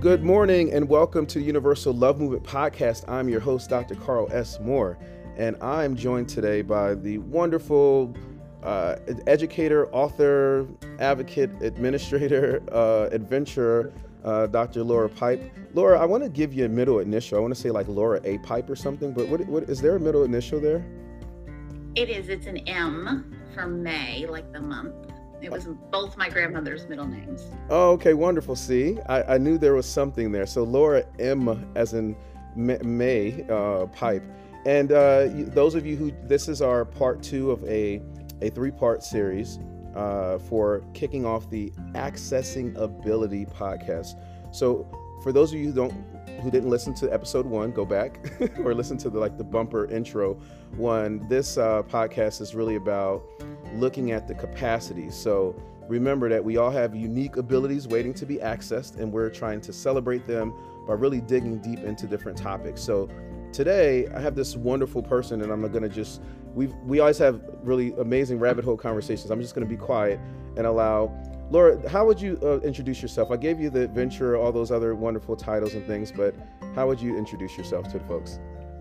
Good morning and welcome to the Universal Love Movement Podcast. I'm your host, Dr. Carl S. Moore, and I'm joined today by the wonderful educator, author, advocate, administrator, adventurer, Dr. Laura Pipe. Laura, I want to give you a middle initial. I want to say like Laura A. Pipe or something, but what is there a middle initial there? It is. It's an M for May, like the month. It was both my grandmother's middle names. Oh, okay, wonderful. See, I knew there was something there. So Laura M, as in May Pipe. And those of you who, this is our part 2 of a 3-part series for kicking off the Accessing Ability podcast. So for those of you who didn't listen to episode 1, go back or listen to the bumper intro one. This podcast is really about looking at the capacity. So remember that we all have unique abilities waiting to be accessed, and we're trying to celebrate them by really digging deep into different topics. So today I have this wonderful person, and I'm going to we always have really amazing rabbit hole conversations. I'm just going to be quiet and allow Laura. How would you introduce yourself? I gave you the adventure, all those other wonderful titles and things, but how would you introduce yourself to the folks?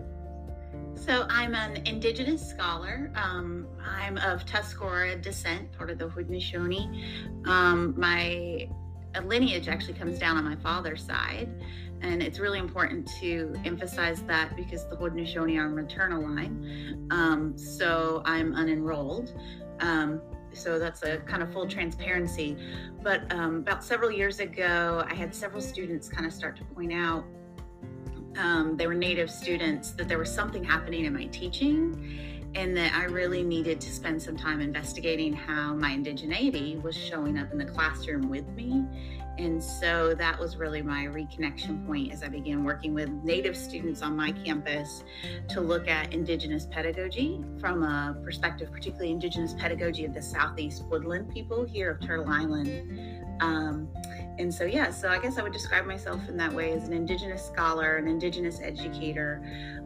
So I'm an Indigenous scholar. I'm of Tuscarora descent, part of the Haudenosaunee. My lineage actually comes down on my father's side, and it's really important to emphasize that because the Haudenosaunee are maternal line. So I'm unenrolled. So that's a kind of full transparency. But about several years ago, I had several students kind of start to point out, they were Native students, that there was something happening in my teaching and that I really needed to spend some time investigating how my indigeneity was showing up in the classroom with me. And so that was really my reconnection point as I began working with Native students on my campus to look at Indigenous pedagogy from a perspective, particularly Indigenous pedagogy of the Southeast Woodland people here of Turtle Island. And so I guess I would describe myself in that way as an Indigenous scholar, an Indigenous educator,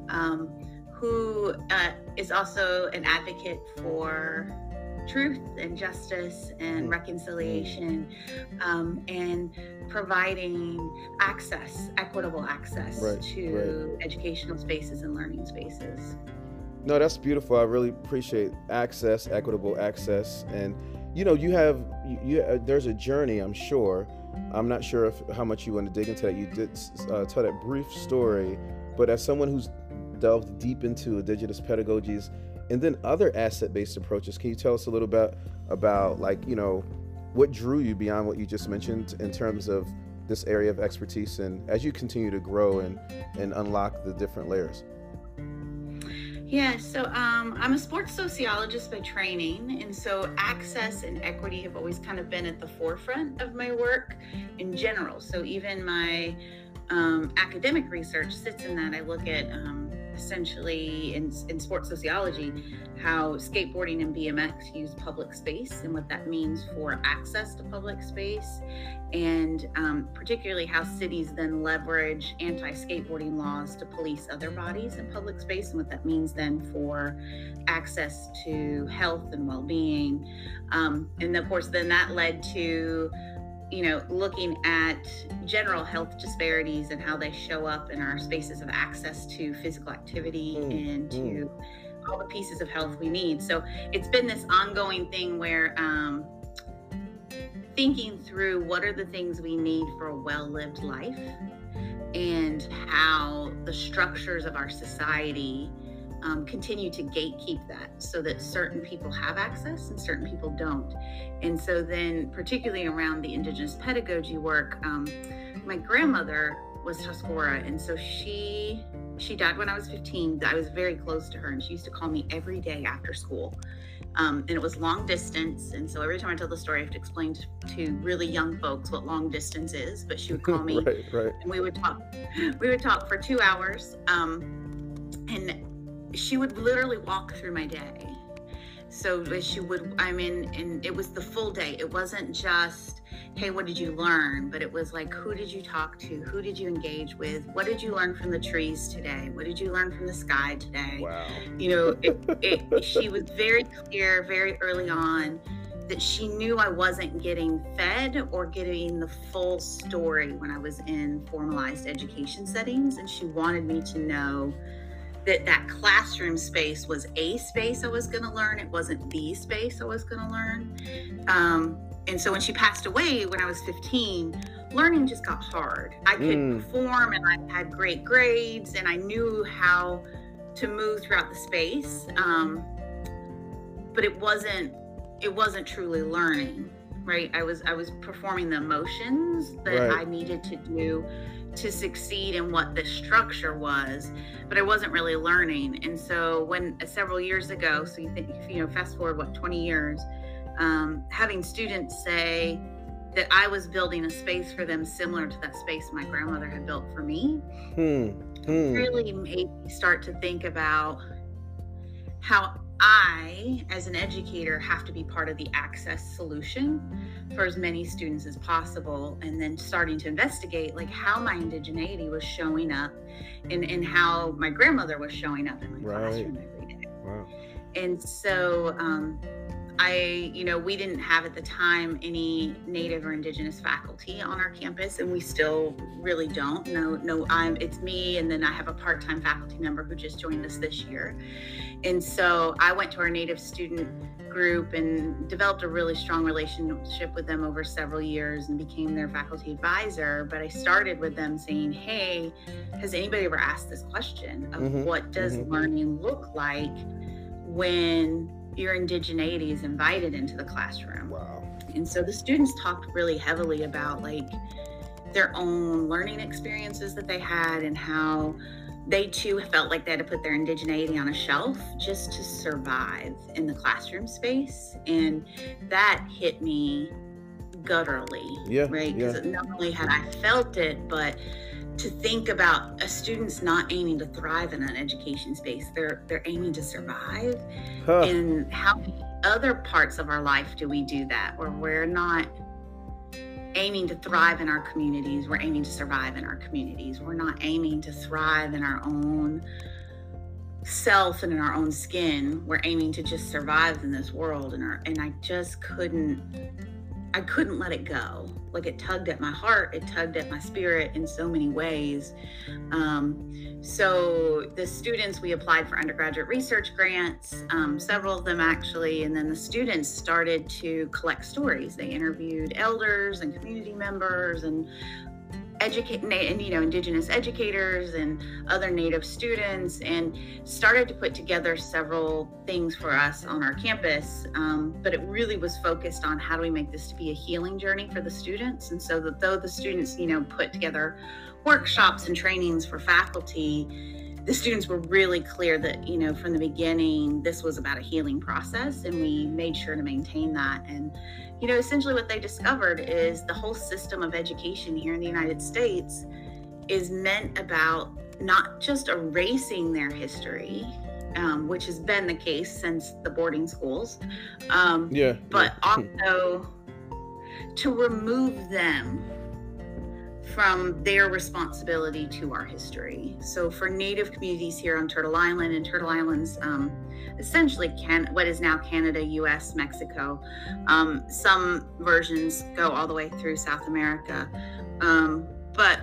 who is also an advocate for truth and justice and reconciliation, and providing access, equitable access to educational spaces and learning spaces. No, that's beautiful. I really appreciate access, equitable access. And you have there's a journey, I'm sure. I'm not sure how much you want to dig into that. You did tell that brief story, but as someone who's delved deep into Indigenous pedagogies and then other asset-based approaches, can you tell us a little bit about what drew you beyond what you just mentioned in terms of this area of expertise, and as you continue to grow and unlock the different layers? Yeah, so I'm a sports sociologist by training, and so access and equity have always kind of been at the forefront of my work in general. So even my academic research sits in that. I look at essentially in sports sociology how skateboarding and BMX use public space and what that means for access to public space, and particularly how cities then leverage anti-skateboarding laws to police other bodies in public space and what that means then for access to health and well-being. And of course then that led to looking at general health disparities and how they show up in our spaces of access to physical activity and to all the pieces of health we need. So it's been this ongoing thing where thinking through what are the things we need for a well-lived life and how the structures of our society continue to gatekeep that so that certain people have access and certain people don't. And so then particularly around the Indigenous pedagogy work, my grandmother was Tuscarora, and so she died when I was 15. I was very close to her, and she used to call me every day after school. And it was long distance, and so every time I tell the story I have to explain to really young folks what long distance is, but she would call me right. And we would talk for 2 hours, and she would literally walk through my day. So she would, and it was the full day. It wasn't just, hey, what did you learn? But it was like, who did you talk to? Who did you engage with? What did you learn from the trees today? What did you learn from the sky today? Wow. She was very clear, very early on that she knew I wasn't getting fed or getting the full story when I was in formalized education settings. And she wanted me to know that that classroom space was a space I was going to learn. It wasn't the space I was going to learn. And so when she passed away when I was 15, learning just got hard. I could perform and I had great grades and I knew how to move throughout the space. But it wasn't truly learning, right? I was performing the emotions that I needed to do to succeed in what the structure was, but I wasn't really learning. And so when several years ago, so you think, fast forward 20 years, having students say that I was building a space for them similar to that space my grandmother had built for me, really made me start to think about how I, as an educator, have to be part of the access solution for as many students as possible, and then starting to investigate like how my indigeneity was showing up and how my grandmother was showing up in my classroom every day. Wow. And so we didn't have at the time any Native or Indigenous faculty on our campus, and we still really don't. It's me, and then I have a part-time faculty member who just joined us this year. And so I went to our Native student group and developed a really strong relationship with them over several years and became their faculty advisor. But I started with them saying, hey, has anybody ever asked this question of what does learning look like when your indigeneity is invited into the classroom? Wow. And so the students talked really heavily about like their own learning experiences that they had and how they too felt like they had to put their indigeneity on a shelf just to survive in the classroom space. And that hit me gutturally, right? Because not only had I felt it, but to think about a student's not aiming to thrive in an education space, they're aiming to survive. And how many other parts of our life do we do that, where we're not aiming to thrive in our communities, we're aiming to survive in our communities. We're not aiming to thrive in our own self and in our own skin. We're aiming to just survive in this world, and I just couldn't let it go. Like, it tugged at my heart, it tugged at my spirit in so many ways. So the students, we applied for undergraduate research grants, several of them actually, and then the students started to collect stories. They interviewed elders and community members and Indigenous educators and other Native students, and started to put together several things for us on our campus. But it really was focused on how do we make this to be a healing journey for the students. And so that though the students, put together workshops and trainings for faculty, the students were really clear that, from the beginning, this was about a healing process, and we made sure to maintain that. And essentially what they discovered is the whole system of education here in the United States is meant about not just erasing their history, which has been the case since the boarding schools, but also to remove them from their responsibility to our history. So for Native communities here on Turtle Island, and Turtle Island's essentially what is now Canada, US, Mexico. Some versions go all the way through South America. But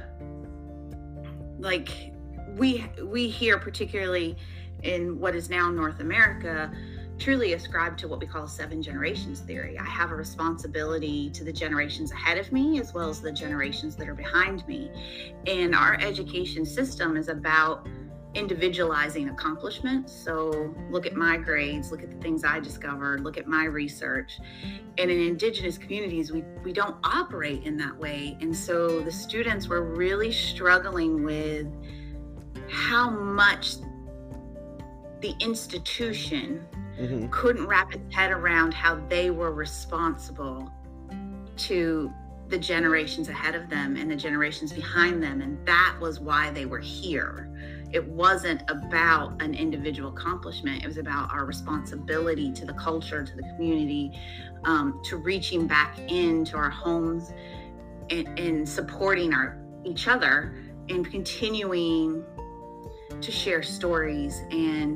like we here, particularly in what is now North America, truly ascribe to what we call 7 generations theory. I have a responsibility to the generations ahead of me as well as the generations that are behind me. And our education system is about individualizing accomplishments. So look at my grades, look at the things I discovered, look at my research. And in Indigenous communities, we don't operate in that way. And so the students were really struggling with how much the institution couldn't wrap its head around how they were responsible to the generations ahead of them and the generations behind them. And that was why they were here. It wasn't about an individual accomplishment. It was about our responsibility to the culture, to the community, to reaching back into our homes and supporting each other and continuing to share stories and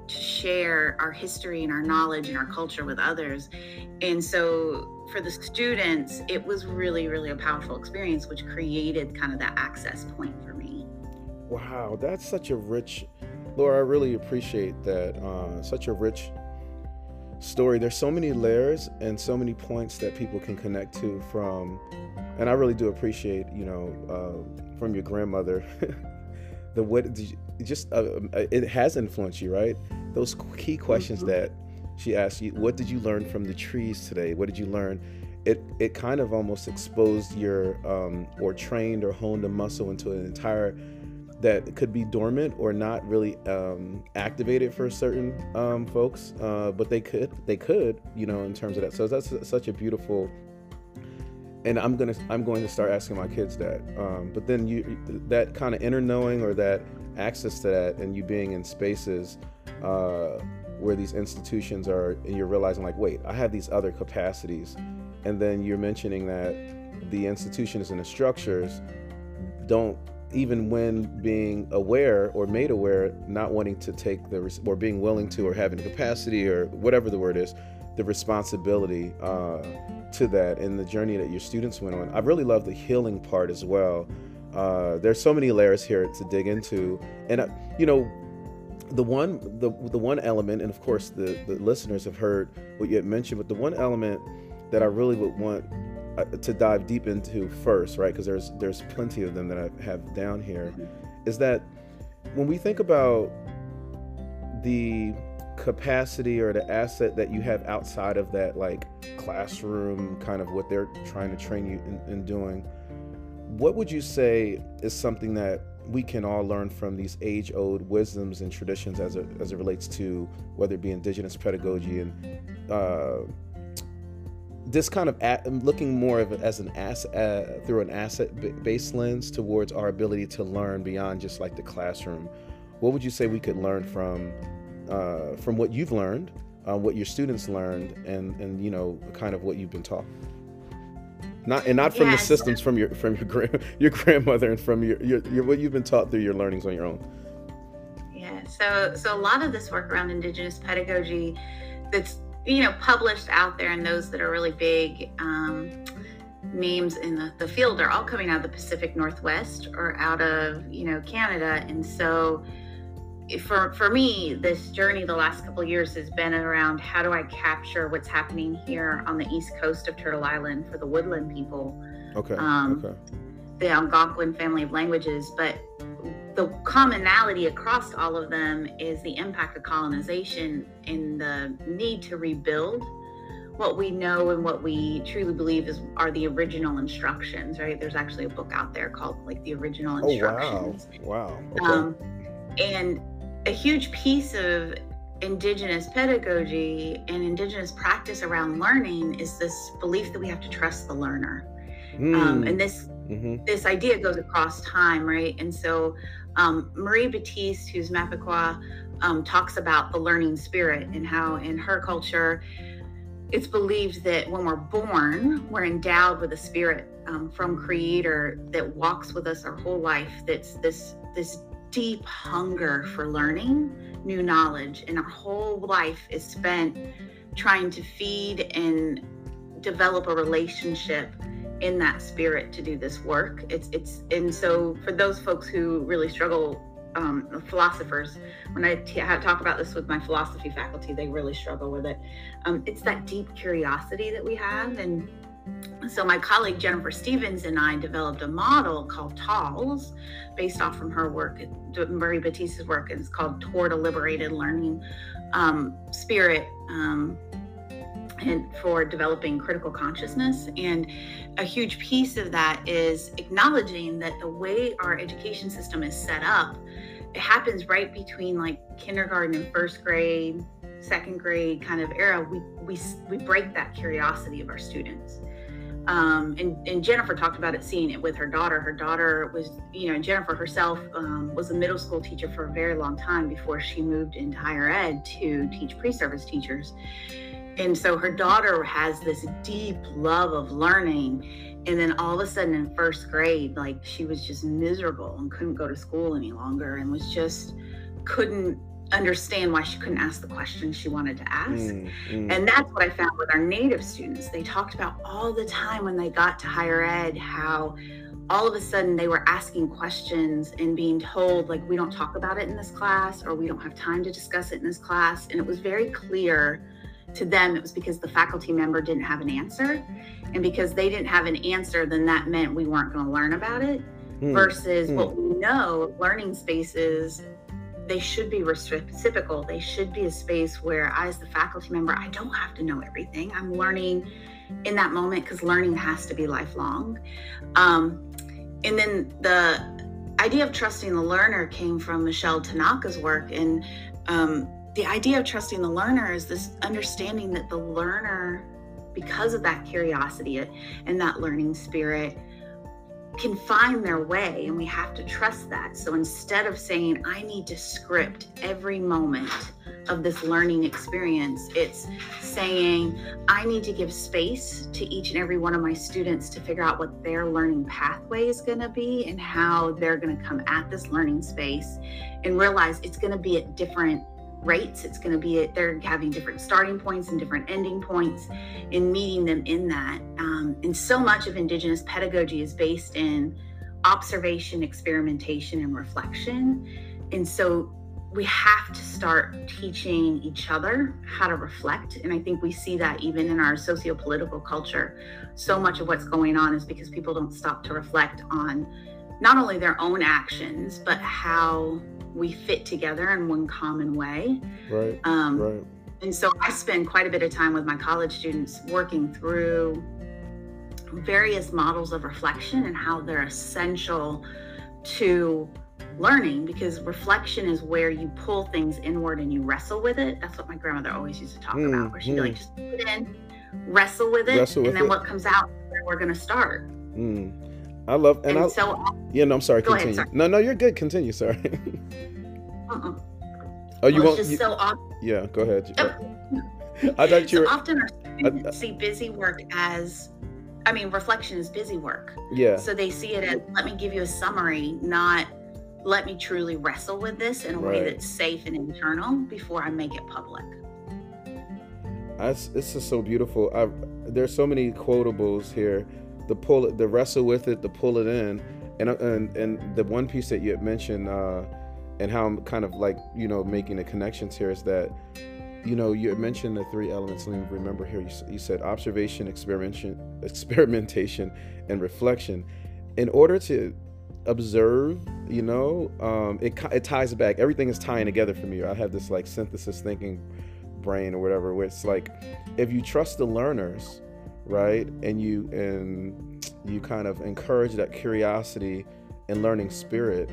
share our history and our knowledge and our culture with others. And so for the students, it was really, really a powerful experience, which created kind of that access point for me. Wow, that's such a rich, Laura, I really appreciate that. Such a rich story. There's so many layers and so many points that people can connect to from, and I really do appreciate, from your grandmother, the what did you, just it has influenced you, right? Those key questions that she asked you. What did you learn from the trees today? What did you learn? It kind of almost exposed your or trained or honed a muscle into an entire that could be dormant or not really activated for certain folks, but they could, in terms of that. So that's such a beautiful. And I'm going to start asking my kids that. But then that kind of inner knowing or that access to that, and you being in spaces where these institutions are, and you're realizing like, wait, I have these other capacities. And then you're mentioning that the institutions and the structures don't, even when being aware or made aware, not wanting to take or being willing to, or having the capacity or whatever the word is, the responsibility to that, and the journey that your students went on. I really love the healing part as well. There's so many layers here to dig into, and the one element, and of course the listeners have heard what you had mentioned, but the one element that I really would want to dive deep into first, right? Because there's plenty of them that I have down here, is that when we think about the capacity or the asset that you have outside of that, like classroom, kind of what they're trying to train you in doing, what would you say is something that we can all learn from these age-old wisdoms and traditions as it relates to whether it be indigenous pedagogy and this kind of looking more of it as an asset, through an asset-based lens towards our ability to learn beyond just like the classroom? What would you say we could learn from what you've learned, what your students learned, and kind of what you've been taught? Not from the systems from your grandmother, and from your what you've been taught through your learnings on your own. Yeah. So a lot of this work around indigenous pedagogy that's published out there, and those that are really big names in the field are all coming out of the Pacific Northwest or out of Canada. And so for me, this journey the last couple of years has been around how do I capture what's happening here on the east coast of Turtle Island for the Woodland people, the Algonquin family of languages. But the commonality across all of them is the impact of colonization and the need to rebuild what we know and what we truly believe are the original instructions, right? There's actually a book out there called like The Original Instructions. Oh, wow. Okay. And a huge piece of indigenous pedagogy and indigenous practice around learning is this belief that we have to trust the learner. And this idea goes across time, right? And so Marie Batiste, who's Mapekwa, talks about the learning spirit and how in her culture, it's believed that when we're born, we're endowed with a spirit from Creator that walks with us our whole life. That's this deep hunger for learning new knowledge, and our whole life is spent trying to feed and develop a relationship in that spirit to do this work. And so for those folks who really struggle, philosophers, when I talk about this with my philosophy faculty, they really struggle with it. It's that deep curiosity that we have. And so my colleague Jennifer Stevens and I developed a model called TALS, based off from her work, Marie Batiste's work, and it's called Toward a Liberated Learning Spirit, and for developing critical consciousness. And a huge piece of that is acknowledging that the way our education system is set up, it happens right between like kindergarten and first grade, second grade kind of era. We break that curiosity of our students. And Jennifer talked about it, seeing it with her daughter. Her daughter was, Jennifer herself was a middle school teacher for a very long time before she moved into higher ed to teach pre-service teachers. And so her daughter has this deep love of learning. And then all of a sudden in first grade, like she was just miserable and couldn't go to school any longer, and was just couldn't understand why she couldn't ask the questions she wanted to ask. Mm. And that's what I found with our native students. They talked about all the time when they got to higher ed, how all of a sudden they were asking questions and being told, like, we don't talk about it in this class, or we don't have time to discuss it in this class. And it was very clear to them it was because the faculty member didn't have an answer. And because they didn't have an answer, then that meant we weren't going to learn about it. Versus what we know, learning spaces, they should be reciprocal. They should be a space where I, as the faculty member, I don't have to know everything. I'm learning in that moment, because learning has to be lifelong. And then the idea of trusting the learner came from Michelle Tanaka's work. And the idea of trusting the learner is this understanding that the learner, because of that curiosity and that learning spirit, can find their way, and we have to trust that. So instead of saying, I need to script every moment of this learning experience, it's saying, I need to give space to each and every one of my students to figure out what their learning pathway is going to be and how they're going to come at this learning space, and realize it's going to be at different rates. It's going to be they're having different starting points and different ending points, and meeting them in that. And so much of Indigenous pedagogy is based in observation, experimentation, and reflection. And so we have to start teaching each other how to reflect. And I think we see that even in our socio-political culture. So much of what's going on is because people don't stop to reflect on not only their own actions, but how we fit together in one common way. Right. Right. And so I spend quite a bit of time with my college students working through various models of reflection and how they're essential to learning, because reflection is where you pull things inward and you wrestle with it. That's what my grandmother always used to talk about, where she'd be like, just put it in, wrestle with it, and then what comes out, where we're going to start. I love, and I'm sorry, go continue. Ahead, sorry. No, you're good. Continue, sorry. Oh, you won't? It's just so often. Yeah, go ahead. I thought you were. So often our students see busy work as, reflection is busy work. Yeah. So they see it as, let me give you a summary, not let me truly wrestle with this in a way that's safe and internal before I make it public. This is so beautiful. There's so many quotables here. The wrestle with it, the pull it in, and the one piece that you had mentioned, and how I'm kind of like, making the connections here is that, you had mentioned the three elements. Let me remember here. You said observation, experimentation, and reflection. In order to observe, it ties back. Everything is tying together for me. I have this like synthesis thinking brain or whatever, where it's like, if you trust the learners, right, and you kind of encourage that curiosity and learning spirit,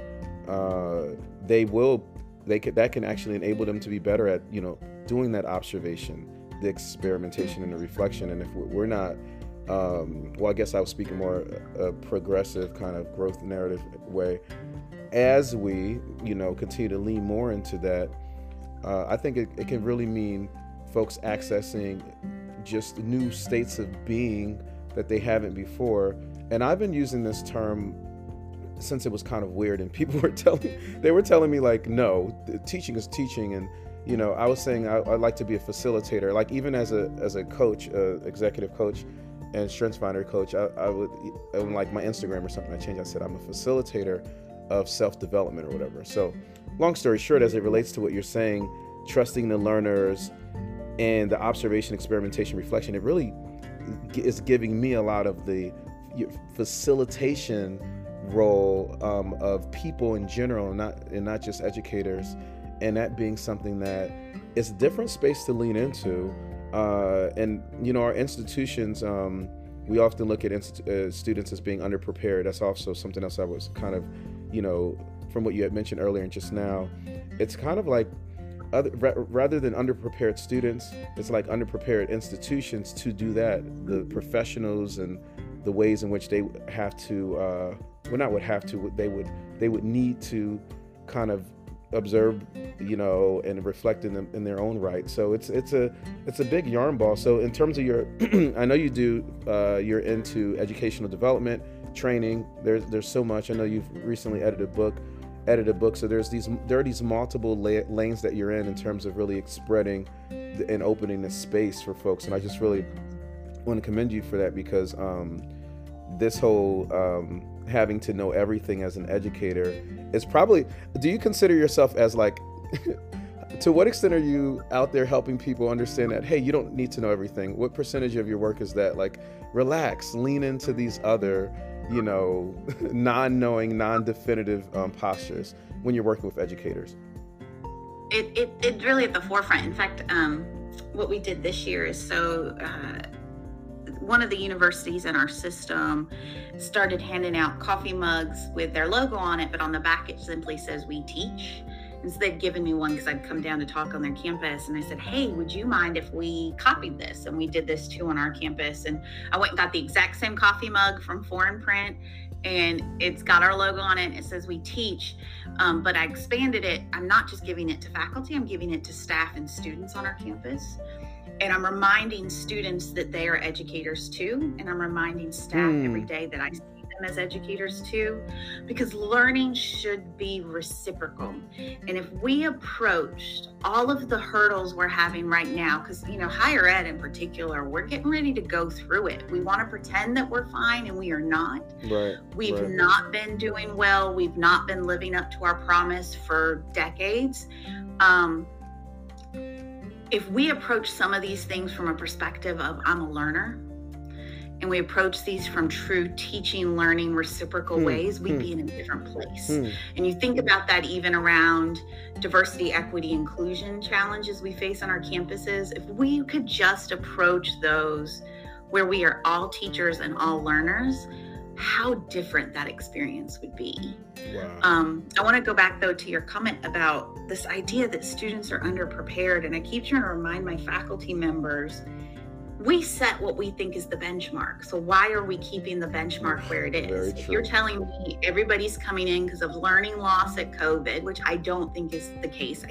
that can actually enable them to be better at doing that observation, the experimentation, and the reflection. And if we're not, I guess I was speaking more a progressive kind of growth narrative way, as we continue to lean more into that, I think it can really mean folks accessing just new states of being that they haven't before. And I've been using this term since it was kind of weird, and people were telling me like, no, teaching is teaching. And I was saying I'd like to be a facilitator, like even as a coach, executive coach and StrengthsFinder coach. I would, on like my Instagram or something, I said I'm a facilitator of self-development or whatever. So long story short, as it relates to what you're saying, trusting the learners and the observation, experimentation, reflection, it really is giving me a lot of the facilitation role of people in general, and not just educators, and that being something that is a different space to lean into. And our institutions, we often look at students as being underprepared. That's also something else I was kind of, from what you had mentioned earlier and just now, it's kind of like rather than underprepared students, it's like underprepared institutions to do that. The professionals and the ways in which they have to, they would need to kind of observe, and reflect in their own right. So it's a big yarn ball. So in terms of your, I know you do, you're into educational development, training. There's so much. I know you've recently edited a book edit a book. So there are these multiple lanes that you're in terms of really spreading and opening this space for folks. And I just really want to commend you for that, because this whole having to know everything as an educator is probably, do you consider yourself as like, to what extent are you out there helping people understand that, hey, you don't need to know everything? What percentage of your work is that? Like, relax, lean into these other, non-knowing, non-definitive postures when you're working with educators? It's really at the forefront. In fact, what we did this year is one of the universities in our system started handing out coffee mugs with their logo on it, but on the back it simply says "We Teach." And so they'd given me one because I'd come down to talk on their campus, and I said, hey, would you mind if we copied this? And we did this too on our campus. And I went and got the exact same coffee mug from Foreign Print, and it's got our logo on it. It says "We Teach," but I expanded it. I'm not just giving it to faculty, I'm giving it to staff and students on our campus. And I'm reminding students that they are educators too. And I'm reminding staff every day that I see them as educators too, because learning should be reciprocal. And if we approached all of the hurdles we're having right now, because, higher ed in particular, we're getting ready to go through it. We want to pretend that we're fine, and we are not. Right. We've not been doing well. We've not been living up to our promise for decades. If we approach some of these things from a perspective of I'm a learner, and we approach these from true teaching, learning, reciprocal ways, we'd be in a different place. And you think about that even around diversity, equity, inclusion challenges we face on our campuses. If we could just approach those where we are all teachers and all learners, how different that experience would be. Wow. I want to go back though to your comment about this idea that students are underprepared. And I keep trying to remind my faculty members, we set what we think is the benchmark. So why are we keeping the benchmark where it is? If you're telling me everybody's coming in because of learning loss at COVID, which I don't think is the case.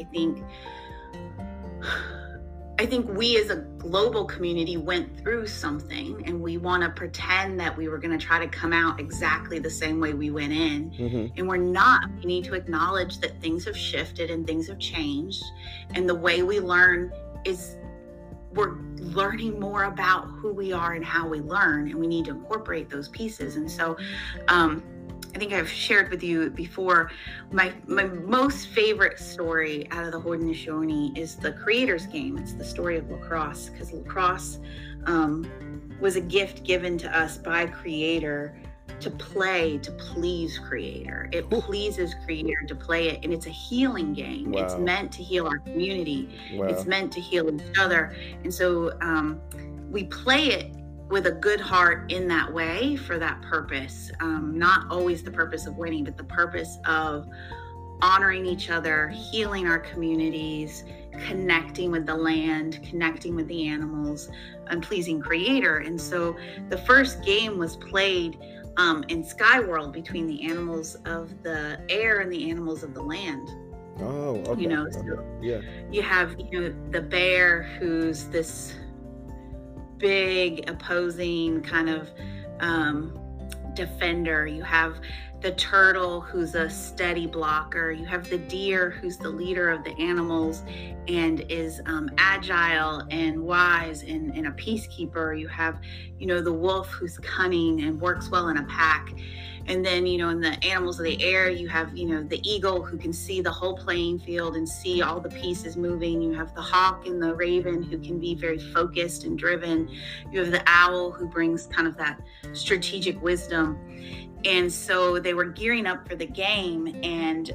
I think we as a global community went through something, and we want to pretend that we were going to try to come out exactly the same way we went in. And we're not. We need to acknowledge that things have shifted and things have changed. And the way we learn is we're learning more about who we are and how we learn, and we need to incorporate those pieces. And so I think I've shared with you before, my most favorite story out of the Haudenosaunee is the Creator's Game. It's the story of lacrosse, because lacrosse was a gift given to us by Creator to play to please Creator. It pleases Creator to play it, and it's a healing game. Wow. It's meant to heal our community. Wow. It's meant to heal each other. And so we play it with a good heart in that way for that purpose. Not always the purpose of winning, but the purpose of honoring each other, healing our communities, connecting with the land, connecting with the animals, and pleasing Creator. And so the first game was played in Sky World between the animals of the air and the animals of the land. Oh, okay. Yeah. You have, the bear, who's this big opposing kind of defender. You have the turtle, who's a steady blocker. You have the deer, who's the leader of the animals and is agile and wise and a peacekeeper. You have, the wolf, who's cunning and works well in a pack. And then, in the animals of the air, you have, the eagle, who can see the whole playing field and see all the pieces moving. You have the hawk and the raven, who can be very focused and driven. You have the owl, who brings kind of that strategic wisdom. And so they were gearing up for the game, and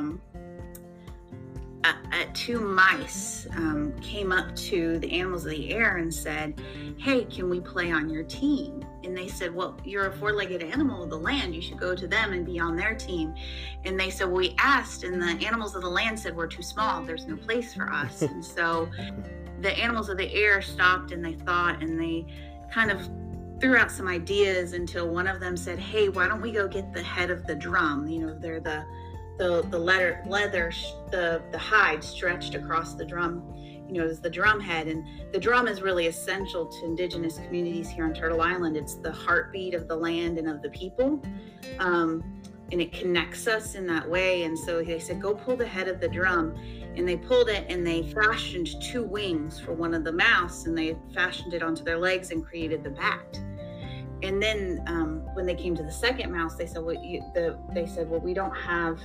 two mice came up to the animals of the air and said, hey, can we play on your team? And they said, well, you're a four-legged animal of the land. You should go to them and be on their team. And they said, well, we asked, and the animals of the land said, we're too small. There's no place for us. And so the animals of the air stopped, and they thought, and they kind of threw out some ideas until one of them said, hey, why don't we go get the head of the drum? They're the leather, the hide stretched across the drum, is the drum head. And the drum is really essential to Indigenous communities here on Turtle Island. It's the heartbeat of the land and of the people. and it connects us in that way. And so they said, go pull the head of the drum. And they pulled it, and they fashioned 2 wings for one of the mouse, and they fashioned it onto their legs and created the bat. And then when they came to the second mouse, they said, well, we don't have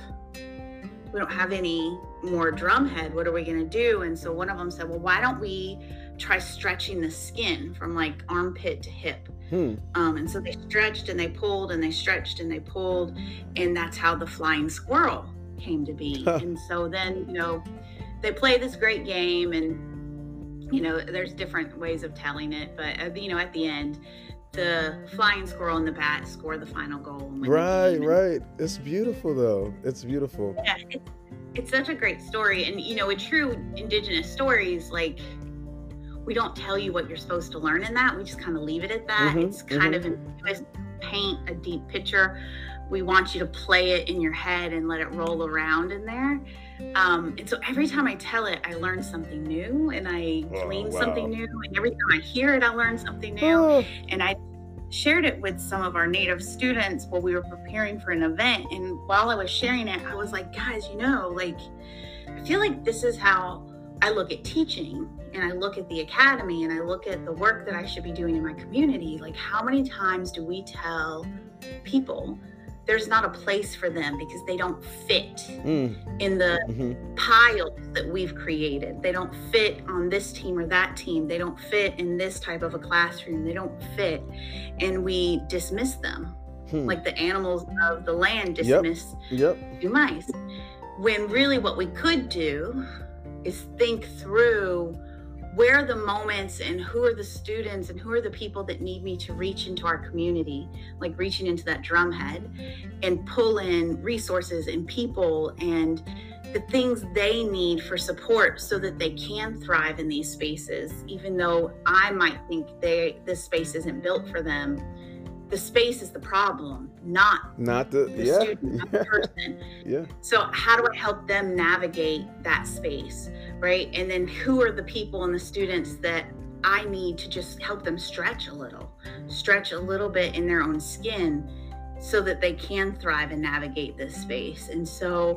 any more drum head. What are we going to do? And so one of them said, well, why don't we try stretching the skin from like armpit to hip? And so they stretched and they pulled, and they stretched and they pulled, and that's how the flying squirrel came to be. And so then, they play this great game, and there's different ways of telling it, but at the end, the flying squirrel and the bat score the final goal and win the game. Right. It's beautiful though. It's beautiful. Yeah, it's such a great story. And with true Indigenous stories, like, we don't tell you what you're supposed to learn in that. We just kind of leave it at that. It's kind of paint a deep picture. We want you to play it in your head and let it roll around in there. And so every time I tell it, I learn something new, and I glean something new. And every time I hear it, I learn something new. And I shared it with some of our Native students while we were preparing for an event. And while I was sharing it, I was like, guys, I feel like this is how I look at teaching, and I look at the academy, and I look at the work that I should be doing in my community. Like, how many times do we tell people there's not a place for them because they don't fit in the piles that we've created? They don't fit on this team or that team. They don't fit in this type of a classroom. They don't fit. And we dismiss them like the animals of the land dismiss mice. When really what we could do is think through, where are the moments, and who are the students, and who are the people that need me to reach into our community, like reaching into that drumhead and pull in resources and people and the things they need for support so that they can thrive in these spaces. Even though I might think this space isn't built for them, the space is the problem, not the student, not the person. So how do I help them navigate that space, right? And then who are the people and the students that I need to just help them stretch a little bit in their own skin, so that they can thrive and navigate this space. And so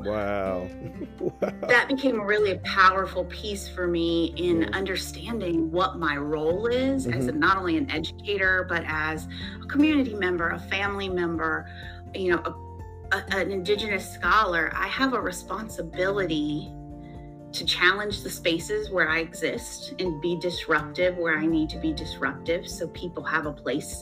that became really a powerful piece for me in understanding what my role is as not only an educator, but as a community member, a family member, an Indigenous scholar. I have a responsibility to challenge the spaces where I exist and be disruptive where I need to be disruptive, so people have a place.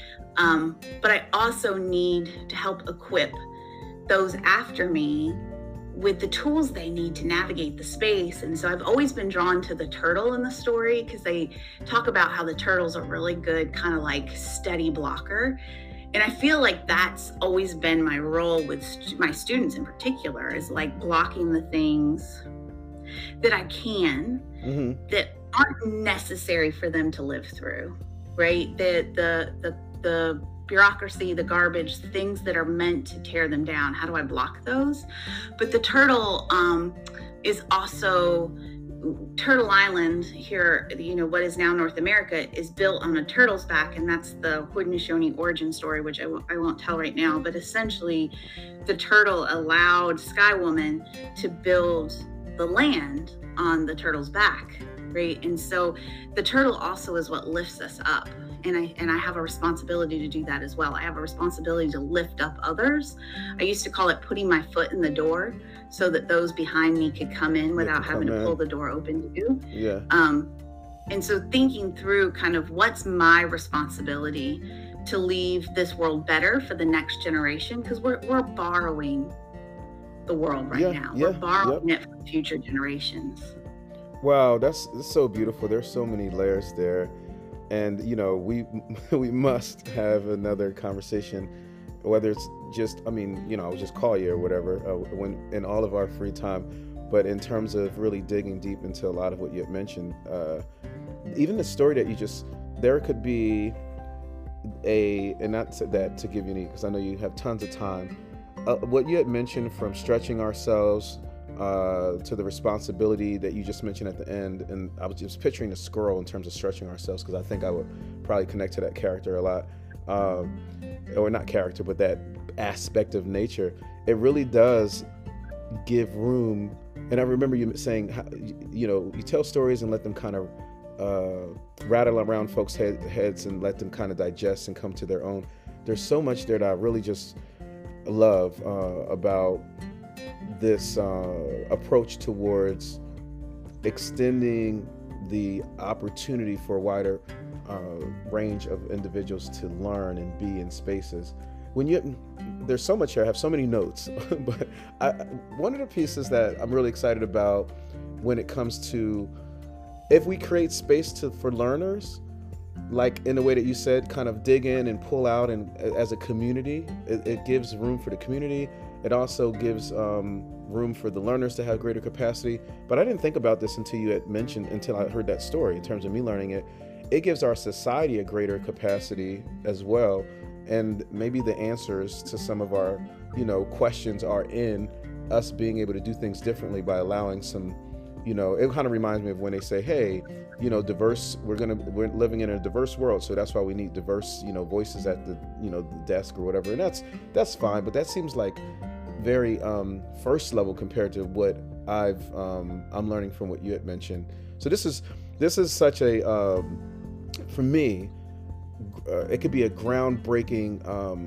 But I also need to help equip those after me with the tools they need to navigate the space. And so I've always been drawn to the turtle in the story, because they talk about how the turtle's a really good kind of like steady blocker. And I feel like that's always been my role with my students in particular, is like blocking the things that I can that aren't necessary for them to live through, right? The bureaucracy, the garbage, the things that are meant to tear them down. How do I block those? But the turtle is also, Turtle Island here, what is now North America, is built on a turtle's back, and that's the Haudenosaunee origin story, which I won't tell right now. But essentially, the turtle allowed Sky Woman to build the land on the turtle's back, right? And so the turtle also is what lifts us up. And I have a responsibility to do that as well. I have a responsibility to lift up others. I used to call it putting my foot in the door so that those behind me could come in without having to pull the door open too. And so thinking through kind of what's my responsibility to leave this world better for the next generation, because we're borrowing the world right now. We're borrowing it for future generations. Wow, that's so beautiful. There's so many layers there. And, we must have another conversation, whether it's just, I'll just call you or whatever, when in all of our free time. But in terms of really digging deep into a lot of what you had mentioned, even the story that there could be and not that to give you any, because I know you have tons of time, what you had mentioned from stretching ourselves to the responsibility that you just mentioned at the end. And I was just picturing a squirrel in terms of stretching ourselves, because I think I would probably connect to that character a lot. or not character, but that aspect of nature, it really does give room. And I remember you saying, you tell stories and let them kind of rattle around folks' heads and let them kind of digest and come to their own. There's so much there that I really just love about this approach towards extending the opportunity for a wider range of individuals to learn and be in spaces. There's so much here. I have so many notes, but one of the pieces that I'm really excited about when it comes to, if we create space for learners, like in the way that you said, kind of dig in and pull out, and as a community, it gives room for the community. It also gives room for the learners to have greater capacity. But I didn't think about this until I heard that story. In terms of me learning it, it gives our society a greater capacity as well. And maybe the answers to some of our, questions are in us being able to do things differently by allowing some, it kind of reminds me of when they say, hey, diverse, we're living in a diverse world. So that's why we need diverse, voices at the, the desk or whatever. And that's fine. But that seems like very first level compared to what I'm learning from what you had mentioned. So this is such a, for me, it could be a groundbreaking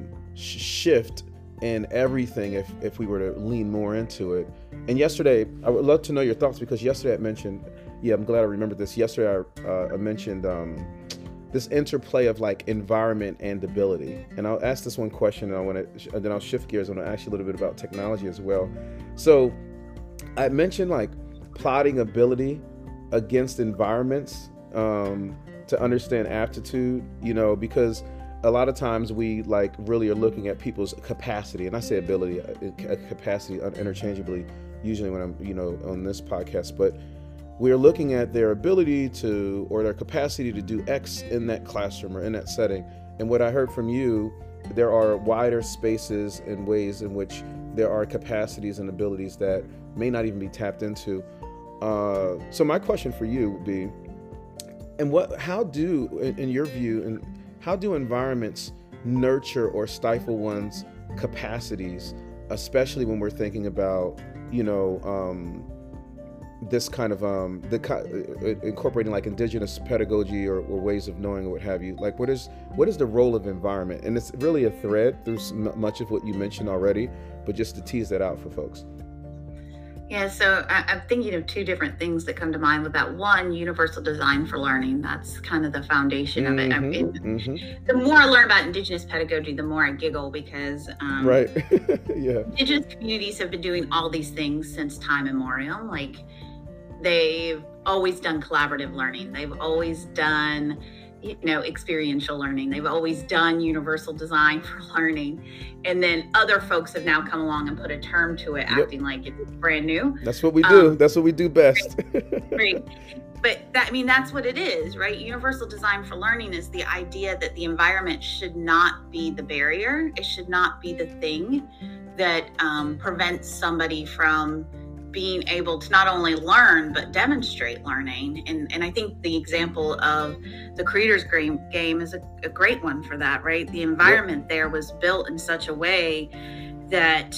shift in everything if we were to lean more into it. And yesterday, I would love to know your thoughts, because yesterday I mentioned, I'm glad I remembered this. Yesterday I mentioned this interplay of like environment and ability. And I'll ask this one question, and then I'll shift gears and I'll ask you a little bit about technology as well. So I mentioned like plotting ability against environments to understand aptitude, because a lot of times we like really are looking at people's capacity, and I say ability, capacity interchangeably, usually when I'm, on this podcast, but we are looking at their ability to, or their capacity to do X in that classroom or in that setting. And what I heard from you, there are wider spaces and ways in which there are capacities and abilities that may not even be tapped into. So my question for you would be, how do, in your view, and how do environments nurture or stifle one's capacities, especially when we're thinking about, this kind of incorporating like indigenous pedagogy or ways of knowing or what have you? Like, what is the role of environment? And it's really a thread through much of what you mentioned already, but just to tease that out for folks. Yeah, so I'm thinking of two different things that come to mind with that. One, universal design for learning. That's kind of the foundation of it. The more I learn about indigenous pedagogy, the more I giggle, because right. Yeah. Indigenous communities have been doing all these things since time immemorial. Like, they've always done collaborative learning. They've always done, experiential learning. They've always done universal design for learning. And then other folks have now come along and put a term to it, acting like it's brand new. That's what we do. That's what we do best. Right. But that's what it is, right? Universal design for learning is the idea that the environment should not be the barrier. It should not be the thing that prevents somebody from being able to not only learn, but demonstrate learning. And I think the example of the Creator's Game is a great one for that, right? The environment there was built in such a way that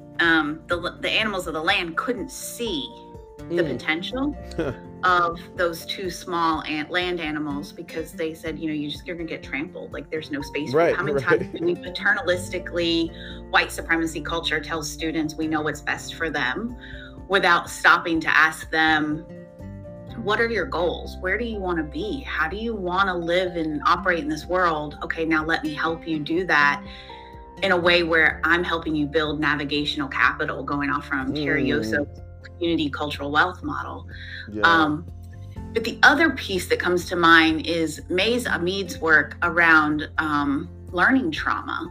the animals of the land couldn't see the potential of those two small land animals, because they said, you're gonna get trampled. Like, there's no space for you. How many times do we paternalistically, white supremacy culture tells students we know what's best for them, without stopping to ask them, what are your goals? Where do you want to be? How do you want to live and operate in this world? Okay, now let me help you do that in a way where I'm helping you build navigational capital, going off from Terry Yoso's community cultural wealth model. Yeah. But the other piece that comes to mind is Mays Amid's work around learning trauma.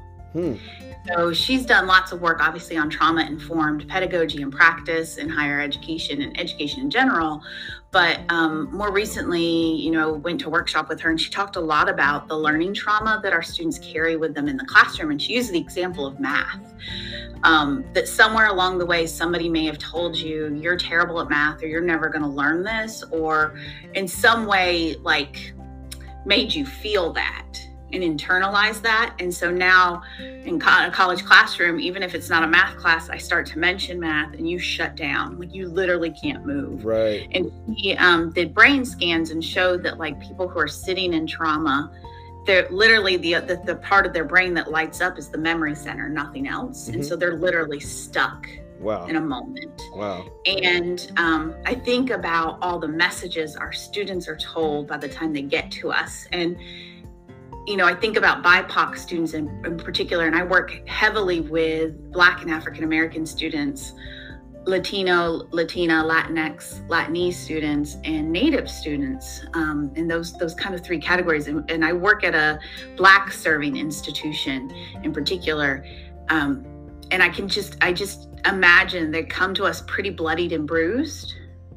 So she's done lots of work, obviously, on trauma-informed pedagogy and practice in higher education and education in general. But more recently, went to a workshop with her, and she talked a lot about the learning trauma that our students carry with them in the classroom. And she used the example of math, that somewhere along the way, somebody may have told you, you're terrible at math, or you're never going to learn this, or in some way, like, made you feel that. and internalize that. And so now in a college classroom, even if it's not a math class, I start to mention math and you shut down. Like, you literally can't move. Right. And he did brain scans and showed that, like, people who are sitting in trauma, they're literally the part of their brain that lights up is the memory center, nothing else. And so they're literally stuck. Wow. In a moment. Wow. And I think about all the messages our students are told by the time they get to us. And, you know, I think about BIPOC students in particular, and I work heavily with Black and African American students, Latino, Latina, Latinx, Latinese students, and Native students, in those kind of three categories. And I work at a Black serving institution in particular. And I just imagine they come to us pretty bloodied and bruised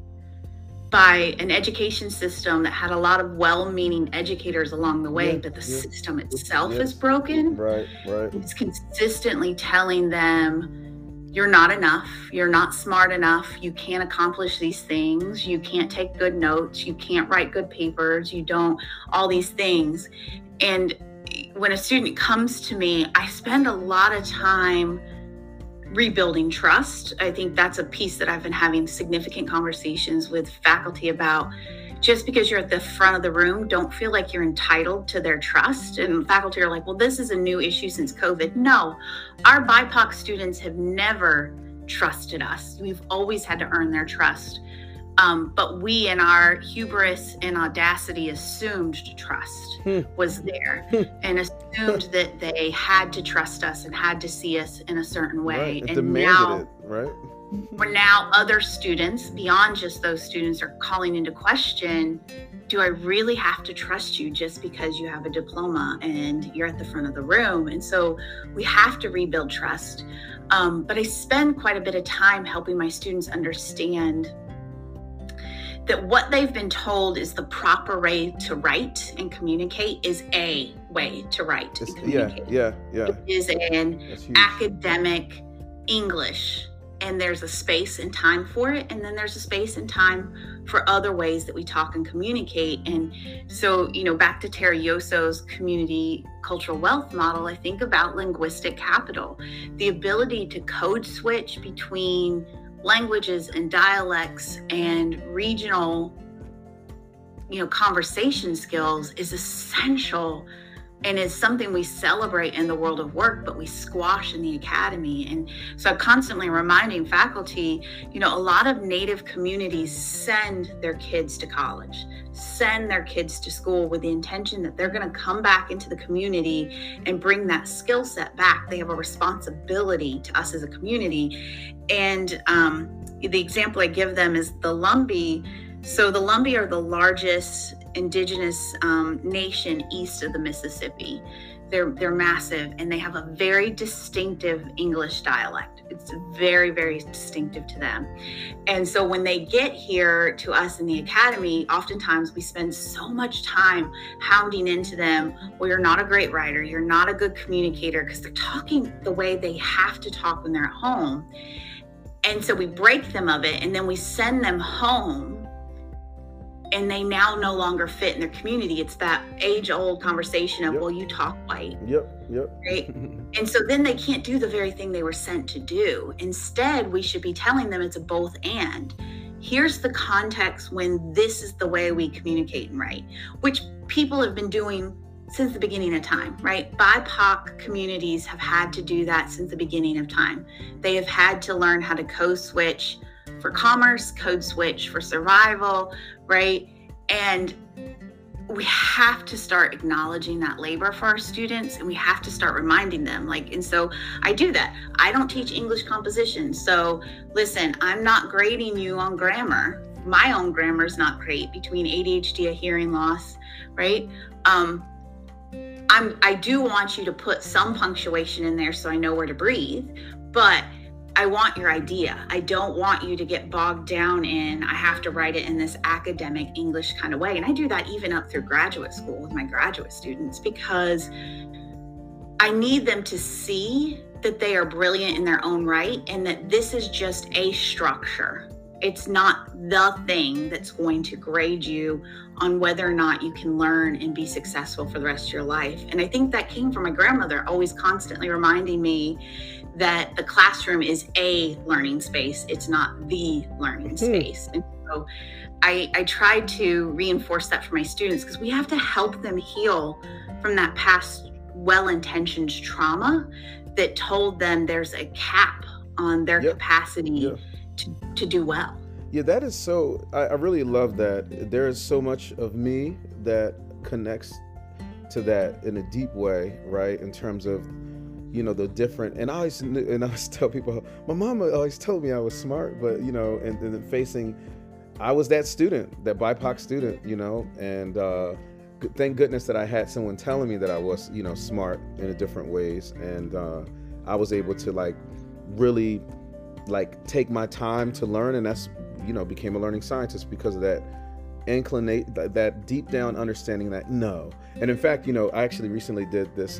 by an education system that had a lot of well-meaning educators along the way, but the system itself is broken. Right. It's consistently telling them, you're not enough, you're not smart enough, you can't accomplish these things, you can't take good notes, you can't write good papers, you don't, all these things. And when a student comes to me, I spend a lot of time rebuilding trust. I think that's a piece that I've been having significant conversations with faculty about. Just because you're at the front of the room, don't feel like you're entitled to their trust. And faculty are like, well, this is a new issue since COVID. No, our BIPOC students have never trusted us. We've always had to earn their trust. But we, in our hubris and audacity, assumed trust was there and assumed that they had to trust us and had to see us in a certain way. Right. And now, it, right? Where now other students, beyond just those students, are calling into question, do I really have to trust you just because you have a diploma and you're at the front of the room? And so we have to rebuild trust. But I spend quite a bit of time helping my students understand that what they've been told is the proper way to write and communicate is a way to write and communicate. Yeah. It is an academic English, and there's a space and time for it, and then there's a space and time for other ways that we talk and communicate. And so, you know, back to Tara Yoso's community cultural wealth model, I think about linguistic capital, the ability to code switch between languages and dialects and regional, you know, conversation skills is essential and is something we celebrate in the world of work, but we squash in the academy. And so I'm constantly reminding faculty, you know, a lot of Native communities send their kids to college, send their kids to school with the intention that they're going to come back into the community and bring that skill set back. They have a responsibility to us as a community. And the example I give them is the Lumbee. So the Lumbee are the largest indigenous nation east of the Mississippi. They're massive, and they have a very distinctive English dialect. It's very, very distinctive to them. And so when they get here to us in the academy, oftentimes we spend so much time hounding into them, well, you're not a great writer, you're not a good communicator, because they're talking the way they have to talk when they're at home. And so we break them of it, and then we send them home, and they now no longer fit in their community. It's that age-old conversation of, well, you talk white. Right? And so then they can't do the very thing they were sent to do. Instead, we should be telling them it's a both and. Here's the context when this is the way we communicate and write, which people have been doing since the beginning of time, right? BIPOC communities have had to do that since the beginning of time. They have had to learn how to code switch for commerce, code switch for survival, right? And we have to start acknowledging that labor for our students, and we have to start reminding them, like, and so I do that. I don't teach English composition. So listen, I'm not grading you on grammar. My own grammar is not great between ADHD and hearing loss, right? I do want you to put some punctuation in there so I know where to breathe, but I want your idea. I don't want you to get bogged down in, I have to write it in this academic English kind of way. And I do that even up through graduate school with my graduate students, because I need them to see that they are brilliant in their own right, and that this is just a structure. It's not the thing that's going to grade you on whether or not you can learn and be successful for the rest of your life. And I think that came from my grandmother, always constantly reminding me that the classroom is a learning space. It's not the learning space. And so I tried to reinforce that for my students, because we have to help them heal from that past well-intentioned trauma that told them there's a cap on their capacity to do well. Yeah, that is so, I really love that. There is so much of me that connects to that in a deep way, right? In terms of, the different, and I always tell people, my mama always told me I was smart, but, and then I was that student, that BIPOC student, and thank goodness that I had someone telling me that I was, smart in different ways. And I was able to really take my time to learn. And that's, became a learning scientist because of that that deep down understanding that no. And in fact, I actually recently did this,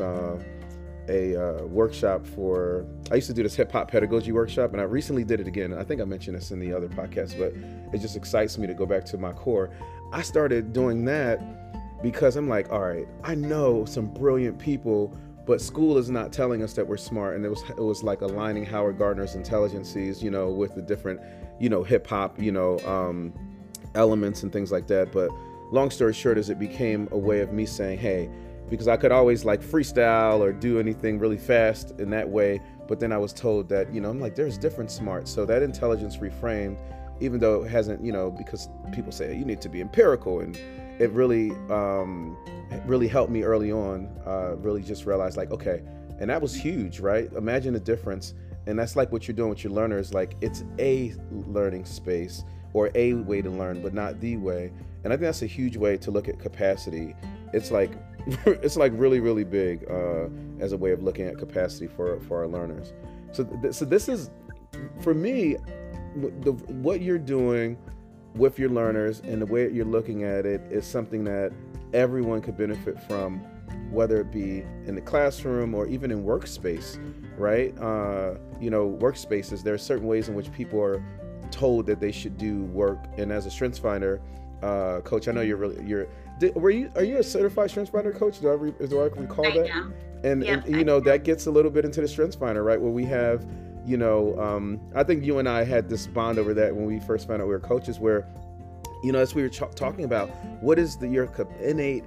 a workshop I used to do this hip hop pedagogy workshop, and I recently did it again. I think I mentioned this in the other podcast, but it just excites me to go back to my core. I started doing that because I'm like, all right, I know some brilliant people, but school is not telling us that we're smart. And it was like aligning Howard Gardner's intelligences, with the different, hip hop, elements and things like that. But long story short is it became a way of me saying, hey, because I could always freestyle or do anything really fast in that way. But then I was told that, I'm like, there's different smarts. So that intelligence reframed, even though it hasn't, because people say you need to be empirical, and it really helped me early on, really just realize okay, and that was huge, right? Imagine the difference. And that's what you're doing with your learners. It's a learning space or a way to learn, but not the way. And I think that's a huge way to look at capacity. It's it's really, really big as a way of looking at capacity for our learners. So this is, for me, what you're doing with your learners and the way you're looking at it is something that everyone could benefit from, whether it be in the classroom or even in workspace, right? Workspaces, there are certain ways in which people are told that they should do work. And as a StrengthsFinder coach, I know are you a certified StrengthsFinder coach? Do I recall that? Am. And that gets a little bit into the StrengthsFinder, right? Where we have, I think you and I had this bond over that when we first found out we were coaches, where, as we were talking about, what is your innate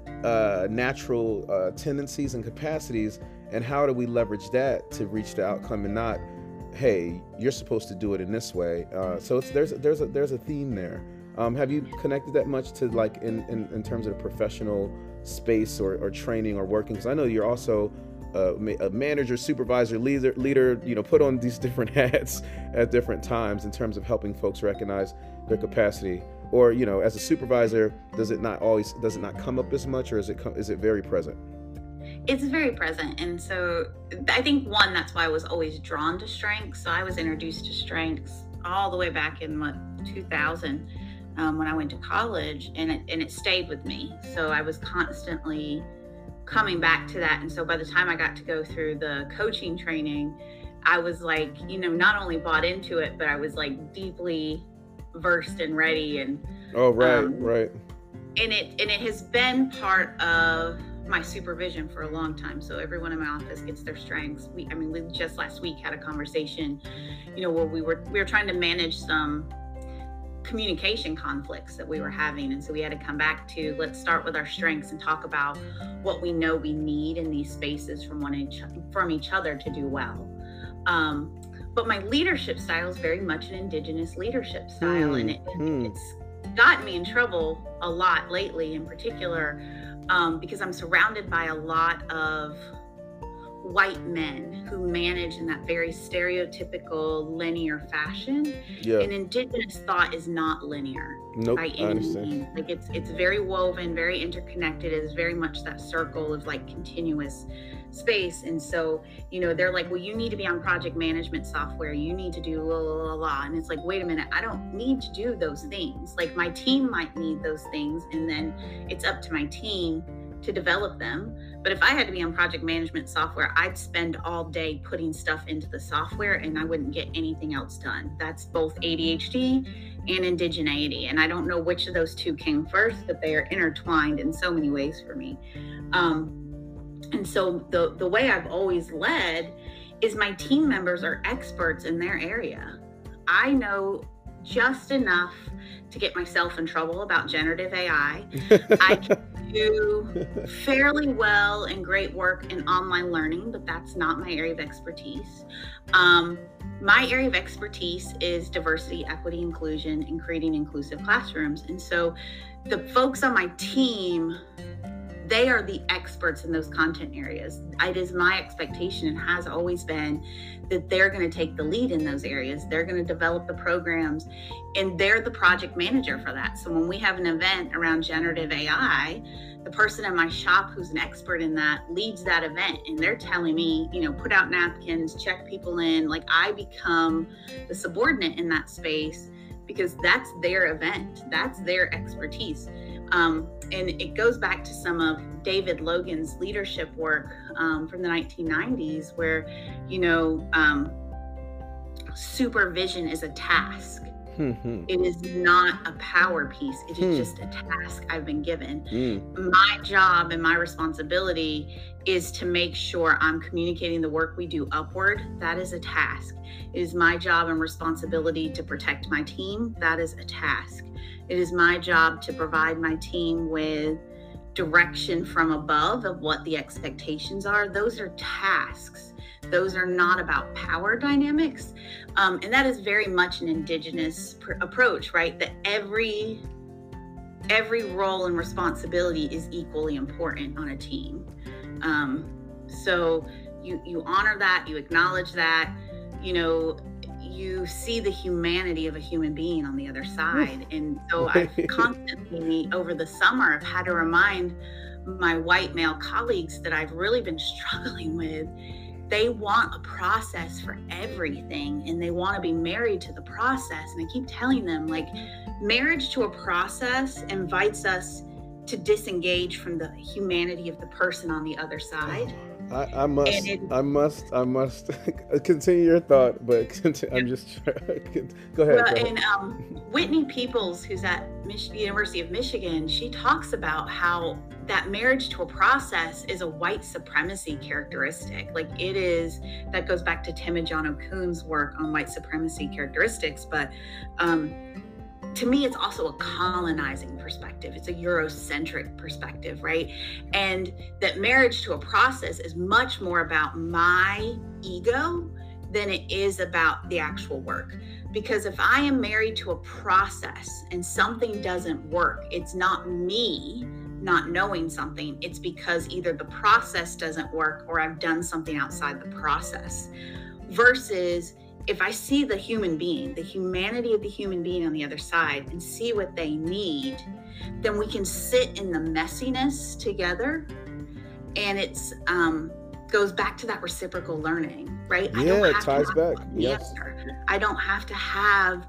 natural tendencies and capacities, and how do we leverage that to reach the outcome, and not, hey, you're supposed to do it in this way. So there's a theme there. Have you connected that much to in terms of the professional space or training or working? Because I know you're also a manager, supervisor, leader, put on these different hats at different times in terms of helping folks recognize their capacity. Or, as a supervisor, does it not come up as much, or is it very present? It's very present. And so I think, one, that's why I was always drawn to strengths. So I was introduced to strengths all the way back in 2000 when I went to college, and it stayed with me. So I was constantly coming back to that. And so by the time I got to go through the coaching training, I was not only bought into it, but I was deeply versed and ready. And right. And it has been part of my supervision for a long time. So everyone in my office gets their strengths. We just last week had a conversation, where we were trying to manage some communication conflicts that we were having. And so we had to come back to, let's start with our strengths and talk about what we know we need in these spaces from each other to do well. But my leadership style is very much an Indigenous leadership style. And it's gotten me in trouble a lot lately, in particular, because I'm surrounded by a lot of white men who manage in that very stereotypical linear fashion. Yeah. And Indigenous thought is not linear. Nope, by any means. It's very woven, very interconnected. It is very much that circle of continuous space. And so, they're like, well, you need to be on project management software. You need to do la, la, la, la. And it's wait a minute, I don't need to do those things. My team might need those things. And then it's up to my team to develop them. But if I had to be on project management software, I'd spend all day putting stuff into the software and I wouldn't get anything else done. That's both ADHD and indigeneity. And I don't know which of those two came first, but they are intertwined in so many ways for me. And so the way I've always led is my team members are experts in their area. I know just enough to get myself in trouble about generative AI. I can do fairly well and great work in online learning, but that's not my area of expertise. My area of expertise is diversity, equity, inclusion, and creating inclusive classrooms. And so the folks on my team, they are the experts in those content areas. It is my expectation and has always been that they're going to take the lead in those areas. They're going to develop the programs and they're the project manager for that. So when we have an event around generative AI, the person in my shop who's an expert in that leads that event and they're telling me, put out napkins, check people in. Like I become the subordinate in that space because that's their event. That's their expertise. And it goes back to some of David Logan's leadership work from the 1990s where, supervision is a task. It is not a power piece. It is just a task I've been given. My job and my responsibility is to make sure I'm communicating the work we do upward. That is a task. It is my job and responsibility to protect my team. That is a task. It is my job to provide my team with direction from above of what the expectations are. Those are tasks. Those are not about power dynamics. And that is very much an indigenous approach, right? That every role and responsibility is equally important on a team. So you honor that, you acknowledge that, you see the humanity of a human being on the other side. And so I've constantly over the summer, I've had to remind my white male colleagues that I've really been struggling with. They want a process for everything and they want to be married to the process. And I keep telling them, like, marriage to a process invites us to disengage from the humanity of the person on the other side. I must continue your thought, but I'm just trying. Go ahead. Well, and Whitney Peoples, who's at University of Michigan, she talks about how that marriage to a process is a white supremacy characteristic. Like it is, that goes back to Timothy Okune's work on white supremacy characteristics. But to me, it's also a colonizing perspective. It's a Eurocentric perspective, right? And that marriage to a process is much more about my ego than it is about the actual work. Because if I am married to a process and something doesn't work, it's not me not knowing something. It's because either the process doesn't work or I've done something outside the process. Versus if I see the human being, the humanity of the human being on the other side and see what they need, then we can sit in the messiness together. And it's goes back to that reciprocal learning, right? Yeah, it ties back. Yes. I don't have to have,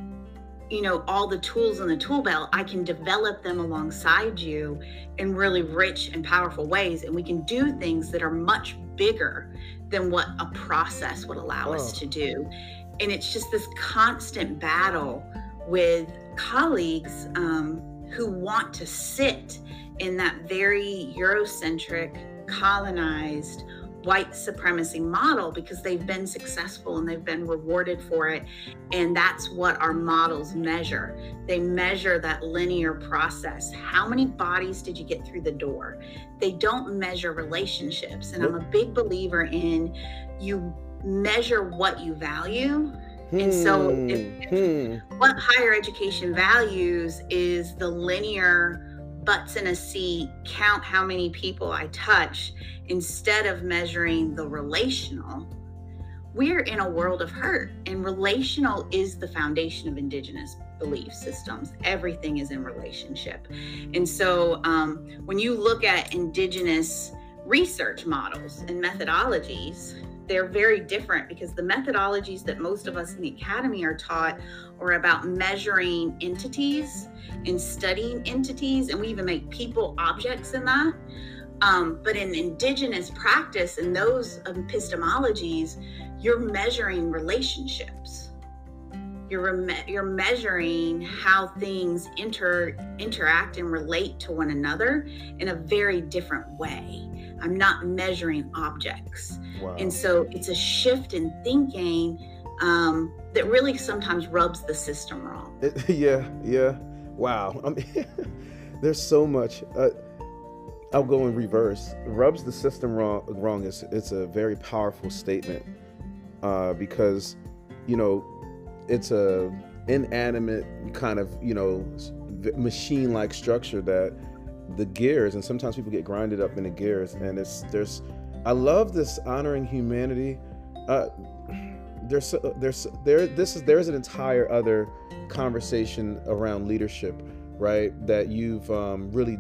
all the tools in the tool belt. I can develop them alongside you in really rich and powerful ways. And we can do things that are much bigger than what a process would allow us to do. And it's just this constant battle with colleagues who want to sit in that very Eurocentric, colonized, white supremacy model because they've been successful and they've been rewarded for it. And that's what our models measure. They measure that linear process. How many bodies did you get through the door? They don't measure relationships. And I'm a big believer in you measure what you value. And so if what higher education values is the linear butts in a seat, count how many people I touch, instead of measuring the relational, we're in a world of hurt. And relational is the foundation of indigenous belief systems. Everything is in relationship. And so when you look at indigenous research models and methodologies, they're very different, because the methodologies that most of us in the academy are taught are about measuring entities and studying entities, and we even make people objects in that. But in indigenous practice and those epistemologies, you're measuring relationships. You're measuring how things interact and relate to one another in a very different way. I'm not measuring objects. Wow. And so it's a shift in thinking that really sometimes rubs the system wrong. Yeah. Wow. I mean, there's so much. I'll go in reverse. Rubs the system wrong it's a very powerful statement, because, you know, it's a inanimate kind of, you know, machine-like structure that the gears, and sometimes people get grinded up in the gears, and I love this honoring humanity. There's an entire other conversation around leadership, right? That you've really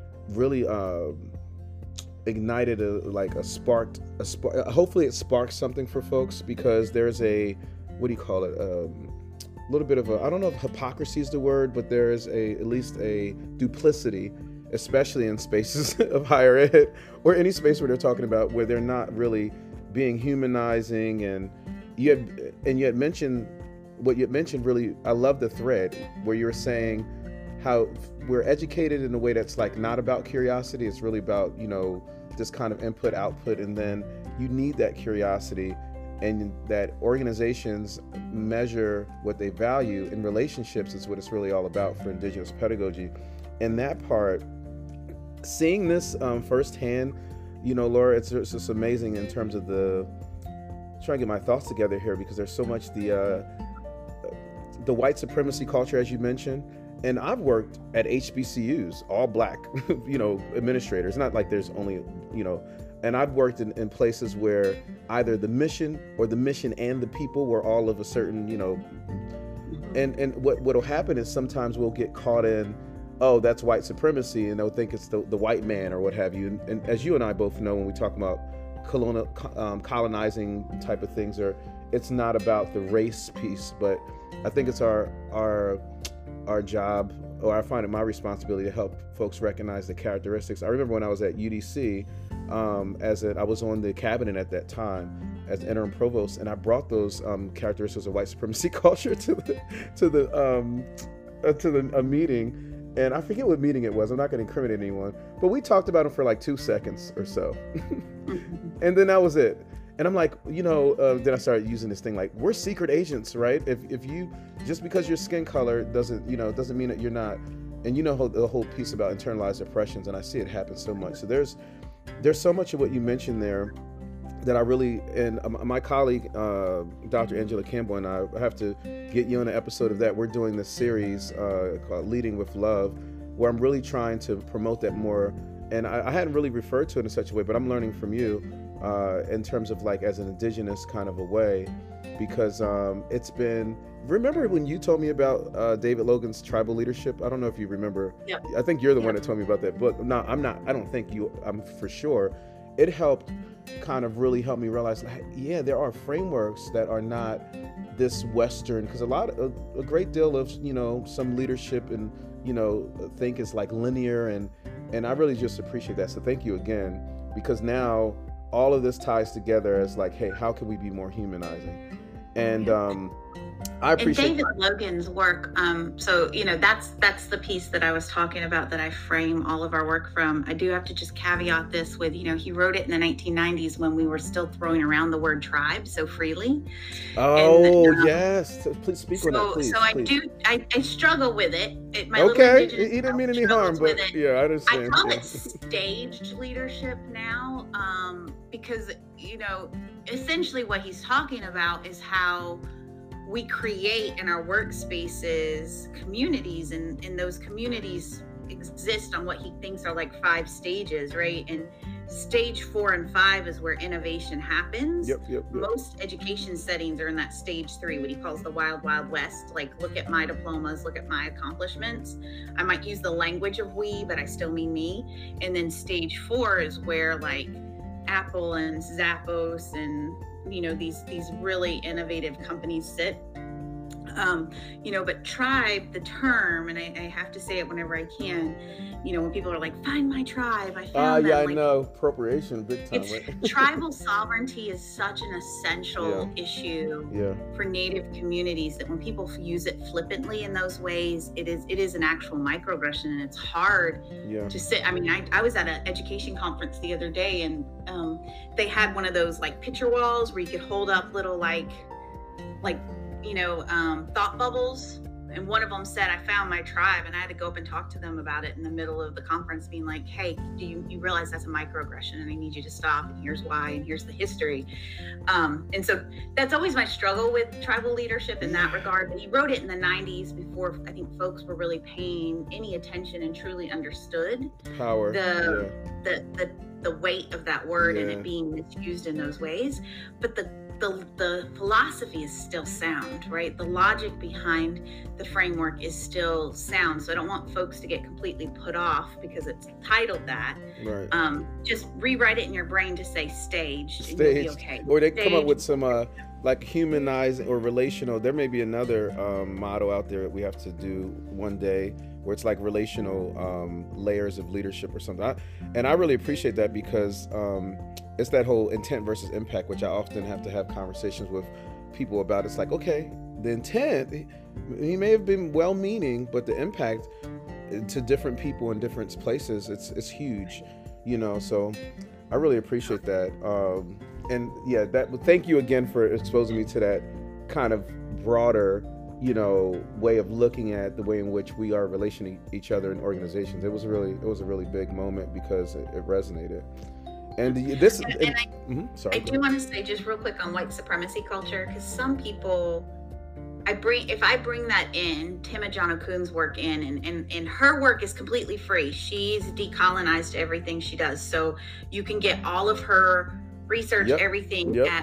ignited a spark. Hopefully it sparks something for folks, because there's what do you call it? A little bit of I don't know if hypocrisy is the word, but there is at least a duplicity, especially in spaces of higher ed or any space where they're talking about where they're not really being humanizing. And you had mentioned what you had mentioned. Really, I love the thread where you're saying how we're educated in a way that's like not about curiosity. It's really about, you know, this kind of input output, and then you need that curiosity, and that organizations measure what they value in relationships is what it's really all about for indigenous pedagogy. And that part, seeing this firsthand, you know, Laura, it's just amazing in terms of trying to get my thoughts together here, because there's so much the white supremacy culture, as you mentioned. And I've worked at HBCUs, all black, you know, administrators. Not like there's only, you know, and I've worked in places where either the mission and the people were all of a certain, you know, and what'll happen is sometimes we'll get caught in, oh, that's white supremacy, and they'll think it's the white man or what have you. And as you and I both know, when we talk about colonizing type of things, or it's not about the race piece, but I think it's our job, or I find it my responsibility to help folks recognize the characteristics. I remember when I was at UDC, I was on the cabinet at that time as interim provost, and I brought those characteristics of white supremacy culture to a meeting, and I forget what meeting it was. I'm not going to incriminate anyone, but we talked about them for like 2 seconds or so, and then that was it. And I'm like, you know, then I started using this thing like, we're secret agents, right? If you, just because your skin color doesn't mean that you're not. And you know the whole piece about internalized oppressions, and I see it happen so much. So there's so much of what you mentioned there that I really, and my colleague, Dr. Angela Campbell, and I have to get you on an episode of that. We're doing this series called Leading with Love, where I'm really trying to promote that more. And I hadn't really referred to it in such a way, but I'm learning from you in terms of like as an indigenous kind of a way, because it's been, remember when you told me about David Logan's Tribal Leadership? I don't know if you remember. Yep. I think you're the one that told me about that book. No, I don't think you, I'm for sure. It helped kind of really help me realize, yeah, there are frameworks that are not this Western, because a great deal of, you know, some leadership and, you know, think is like linear, and I really just appreciate that. So thank you again, because now all of this ties together as like, hey, how can we be more humanizing? And I appreciate David Logan's work. So, you know, that's the piece that I was talking about that I frame all of our work from. I do have to just caveat this with, you know, he wrote it in the 1990s when we were still throwing around the word tribe so freely. Oh, and, yes. Please speak on that, please. So I struggle with it. Okay, he didn't mean any harm, but yeah, I understand. I call it staged leadership now, because, you know, essentially what he's talking about is how we create in our workspaces communities, and those communities exist on what he thinks are like 5 stages, right? And stage 4 and 5 is where innovation happens. Yep. Most education settings are in that stage 3, what he calls the wild, wild west. Like, look at my diplomas, look at my accomplishments. I might use the language of we, but I still mean me. And then stage 4 is where like Apple and Zappos and these really innovative companies sit. But tribe, the term, and I have to say it whenever I can, when people are like, find my tribe, I found Yeah, them. I know. Appropriation, big time, It's right? tribal sovereignty is such an essential Yeah. issue Yeah. for Native communities that when people use it flippantly in those ways, it is an actual microaggression, and it's hard Yeah. to sit. I mean, I was at an education conference the other day, and they had one of those like picture walls where you could hold up little like thought bubbles. And one of them said, I found my tribe, and I had to go up and talk to them about it in the middle of the conference, being like, hey, do you realize that's a microaggression, and I need you to stop, and here's why, and here's the history. And so that's always my struggle with tribal leadership in that regard. But he wrote it in the 90s before I think folks were really paying any attention and truly understood Power. the weight of that word and it being misused in those ways. But the philosophy is still sound, right? The logic behind the framework is still sound. So I don't want folks to get completely put off because it's titled that. Right. Just rewrite it in your brain to say staged. And you'll be okay. Or they come up with some like humanizing or relational. There may be another motto out there that we have to do one day where it's like relational layers of leadership or something. And I really appreciate that because it's that whole intent versus impact, which I often have to have conversations with people about. It's like, okay, the intent, he may have been well-meaning, but the impact to different people in different places, it's huge, so I really appreciate that. And yeah, thank you again for exposing me to that kind of broader, way of looking at the way in which we are relating to each other in organizations. It was a really big moment because it resonated. And this, I do want to say just real quick on white supremacy culture, because some people, if I bring that in, Timajana Kuhn's work in, and her work is completely free. She's decolonized everything she does. So you can get all of her research, everything at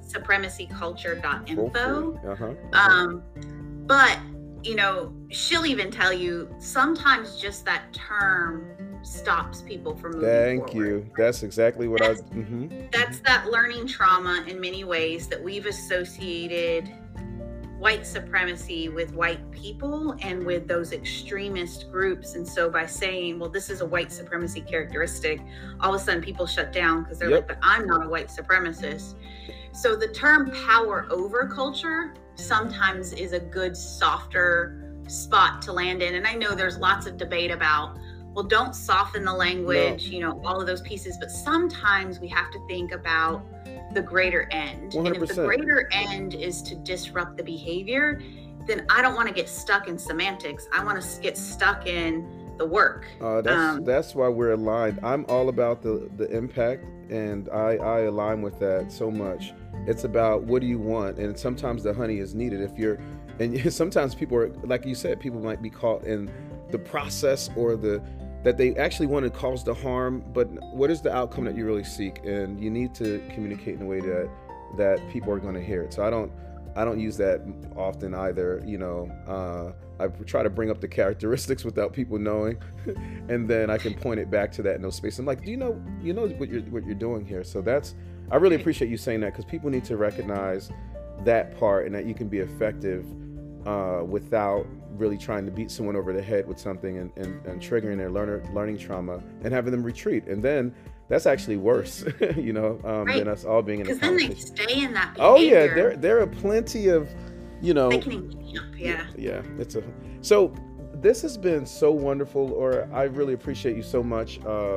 whitesupremacyculture.info. But, she'll even tell you sometimes just that term stops people from moving Thank forward. you. That's exactly what That's that learning trauma in many ways that we've associated white supremacy with white people and with those extremist groups. And so by saying, well, this is a white supremacy characteristic, all of a sudden people shut down because they're like, but I'm not a white supremacist. So the term power over culture sometimes is a good, softer spot to land in. And I know there's lots of debate about, well, don't soften the language, all of those pieces. But sometimes we have to think about the greater end. 100%. And if the greater end is to disrupt the behavior, then I don't want to get stuck in semantics. I want to get stuck in the work. That's why we're aligned. I'm all about the impact, and I align with that so much. It's about what do you want, and sometimes the honey is needed. And sometimes people are, like you said, people might be caught in the process or that they actually want to cause the harm, but what is the outcome that you really seek? And you need to communicate in a way that people are going to hear it. So I don't use that often either. I try to bring up the characteristics without people knowing, and then I can point it back to that in those spaces. I'm like, do you know what you're doing here? So I really appreciate you saying that, because people need to recognize that part, and that you can be effective without really trying to beat someone over the head with something and triggering their learning trauma and having them retreat. And then that's actually worse, than us all being in a conversation. Because then they stay in that behavior. Oh yeah, there are plenty of, They can engage, yeah. So this has been so wonderful, or I really appreciate you so much.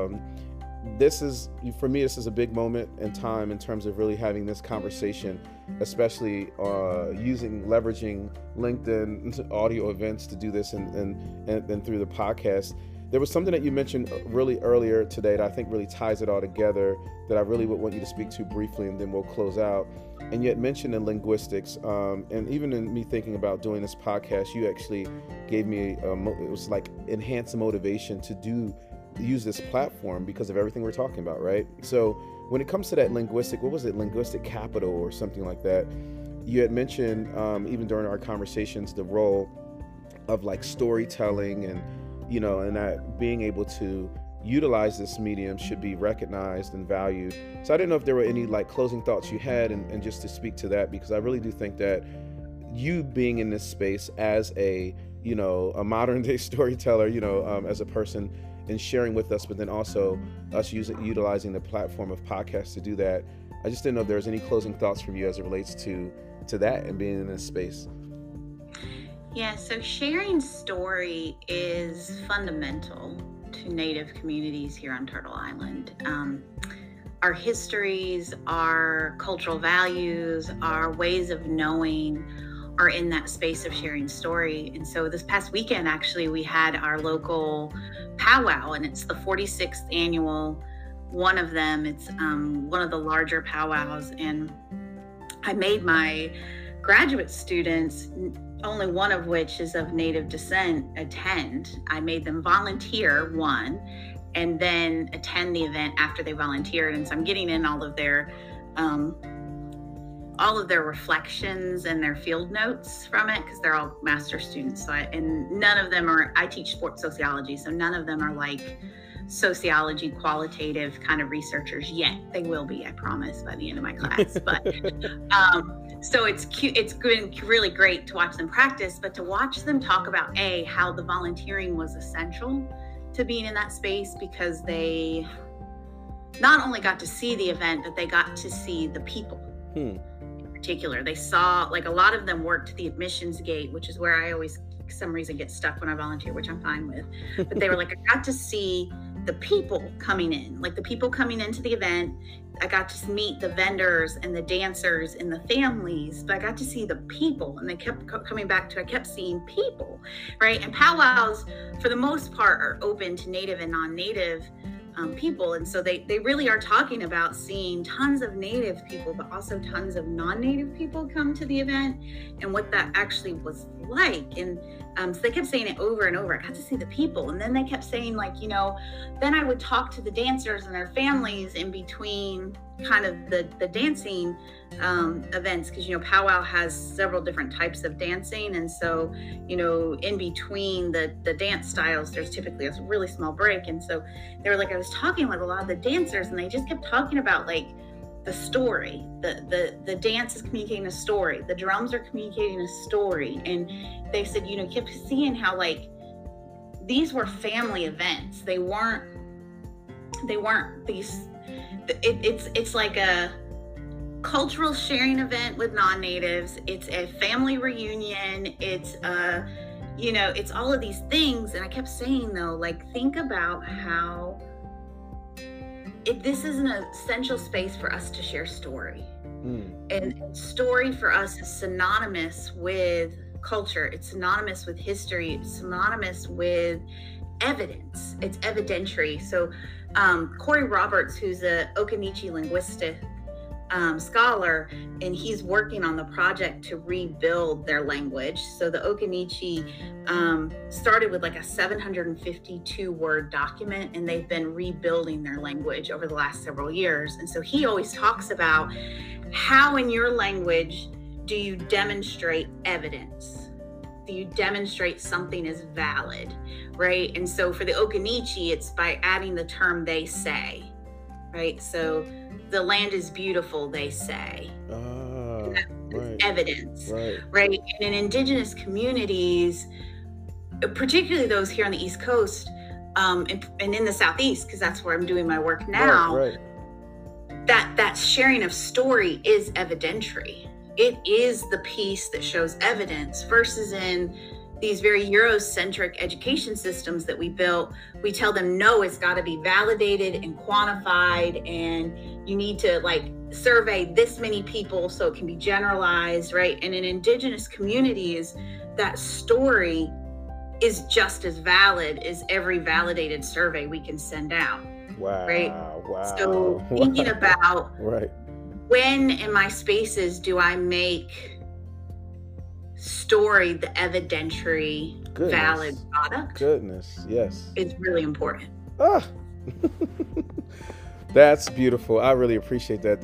For me, this is a big moment in time in terms of really having this conversation, especially leveraging LinkedIn audio events to do this and through the podcast. There was something that you mentioned really earlier today that I think really ties it all together, that I really would want you to speak to briefly, and then we'll close out. And you had mentioned in linguistics, and even in me thinking about doing this podcast, you actually gave me, it was like enhanced motivation to use this platform because of everything we're talking about, right? So when it comes to that linguistic capital or something like that, you had mentioned, even during our conversations, the role of like storytelling and that being able to utilize this medium should be recognized and valued. So I didn't know if there were any like closing thoughts you had, and just to speak to that, because I really do think that you being in this space as a, a modern day storyteller, as a person, and sharing with us, but then also us utilizing the platform of podcasts to do that. I just didn't know if there was any closing thoughts from you as it relates to that and being in this space. Yeah, so sharing story is fundamental to Native communities here on Turtle Island. Our histories, our cultural values, our ways of knowing are in that space of sharing story. And so this past weekend, actually, we had our local powwow, and it's the 46th annual one of them. It's one of the larger powwows, and I made my graduate students, only one of which is of Native descent, attend. I made them volunteer, one, and then attend the event after they volunteered. And so I'm getting in all of their reflections and their field notes from it, because they're all master students. So and none of them are, I teach sports sociology, so none of them are like sociology qualitative kind of researchers yet. They will be, I promise, by the end of my class. But so it's cute. It's been really great to watch them practice, but to watch them talk about how the volunteering was essential to being in that space, because they not only got to see the event, but they got to see the people. In particular, they saw, like, a lot of them worked the admissions gate, which is where I always, for some reason, get stuck when I volunteer, which I'm fine with. But they were like, I got to see the people coming in, like the people coming into the event. I got to meet the vendors and the dancers and the families, but I got to see the people, and they kept coming back to, I kept seeing people, right? And powwows, for the most part, are open to Native and non-Native people. And so they really are talking about seeing tons of Native people, but also tons of non-Native people come to the event, and what that actually was like. And so they kept saying it over and over. I got to see the people. And then they kept saying, like, then I would talk to the dancers and their families in between kind of the dancing events, because powwow has several different types of dancing, and so in between the dance styles, there's typically a really small break. And so they were like, I was talking with a lot of the dancers, and they just kept talking about, like, the story, the dance is communicating a story, the drums are communicating a story. And they said, kept seeing how, like, these were family events. They weren't these, it's like a cultural sharing event with non-Natives. It's a family reunion. It's it's all of these things. And I kept saying, though, like, think about how this is an essential space for us to share story. And story for us is synonymous with culture. It's synonymous with history. It's synonymous with evidence. It's evidentiary. So Corey Roberts, who's a Occaneechi linguistic scholar, and he's working on the project to rebuild their language. So the Occaneechi started with like a 752 word document, and they've been rebuilding their language over the last several years. And so he always talks about how in your language do you demonstrate evidence? Do you demonstrate something is valid, right? And so for the Occaneechi, it's by adding the term they say, right? So the land is beautiful, they say. Right. Evidence, right? And in Indigenous communities, particularly those here on the East Coast, and in the Southeast, because that's where I'm doing my work now, right. That sharing of story is evidentiary. It is the piece that shows evidence, versus in these very Eurocentric education systems that we built, we tell them, no, it's got to be validated and quantified, and you need to, like, survey this many people so it can be generalized, right? And in Indigenous communities, that story is just as valid as every validated survey we can send out. Wow. Right? Wow. So thinking about when in my spaces do I make story the evidentiary valid product? Yes. It's really important. That's beautiful. I really appreciate that.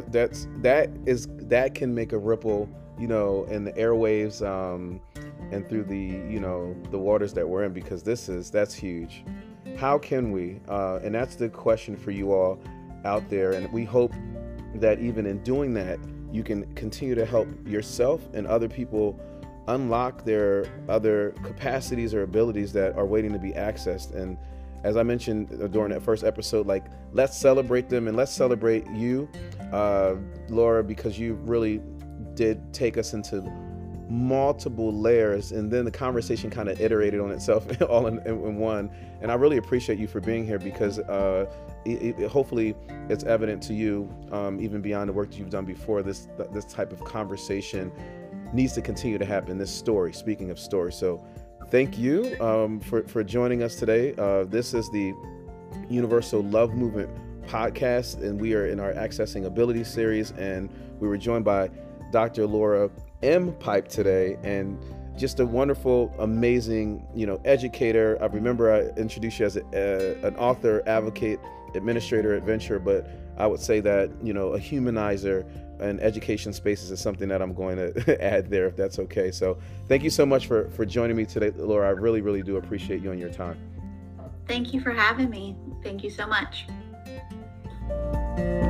That can make a ripple, in the airwaves, and through the, the waters that we're in, because that's huge. How can we? And that's the question for you all out there. And we hope that even in doing that, you can continue to help yourself and other people unlock their other capacities or abilities that are waiting to be accessed. And as I mentioned during that first episode, like, let's celebrate them, and let's celebrate you, Laura, because you really did take us into multiple layers, and then the conversation kind of iterated on itself all in one. And I really appreciate you for being here, because hopefully it's evident to you, even beyond the work that you've done before, this type of conversation needs to continue to happen. This story, speaking of story. So thank you for joining us today. This is the Universal Love Movement podcast, and we are in our Accessing Ability series, and we were joined by Dr. Laura M. Pipe today, and just a wonderful, amazing, educator. I remember I introduced you as an author, advocate, administrator, adventurer, but I would say that, a humanizer and education spaces is something that I'm going to add there, if that's okay. So thank you so much for joining me today, Laura. I really, really do appreciate you and your time. Thank you for having me. Thank you so much.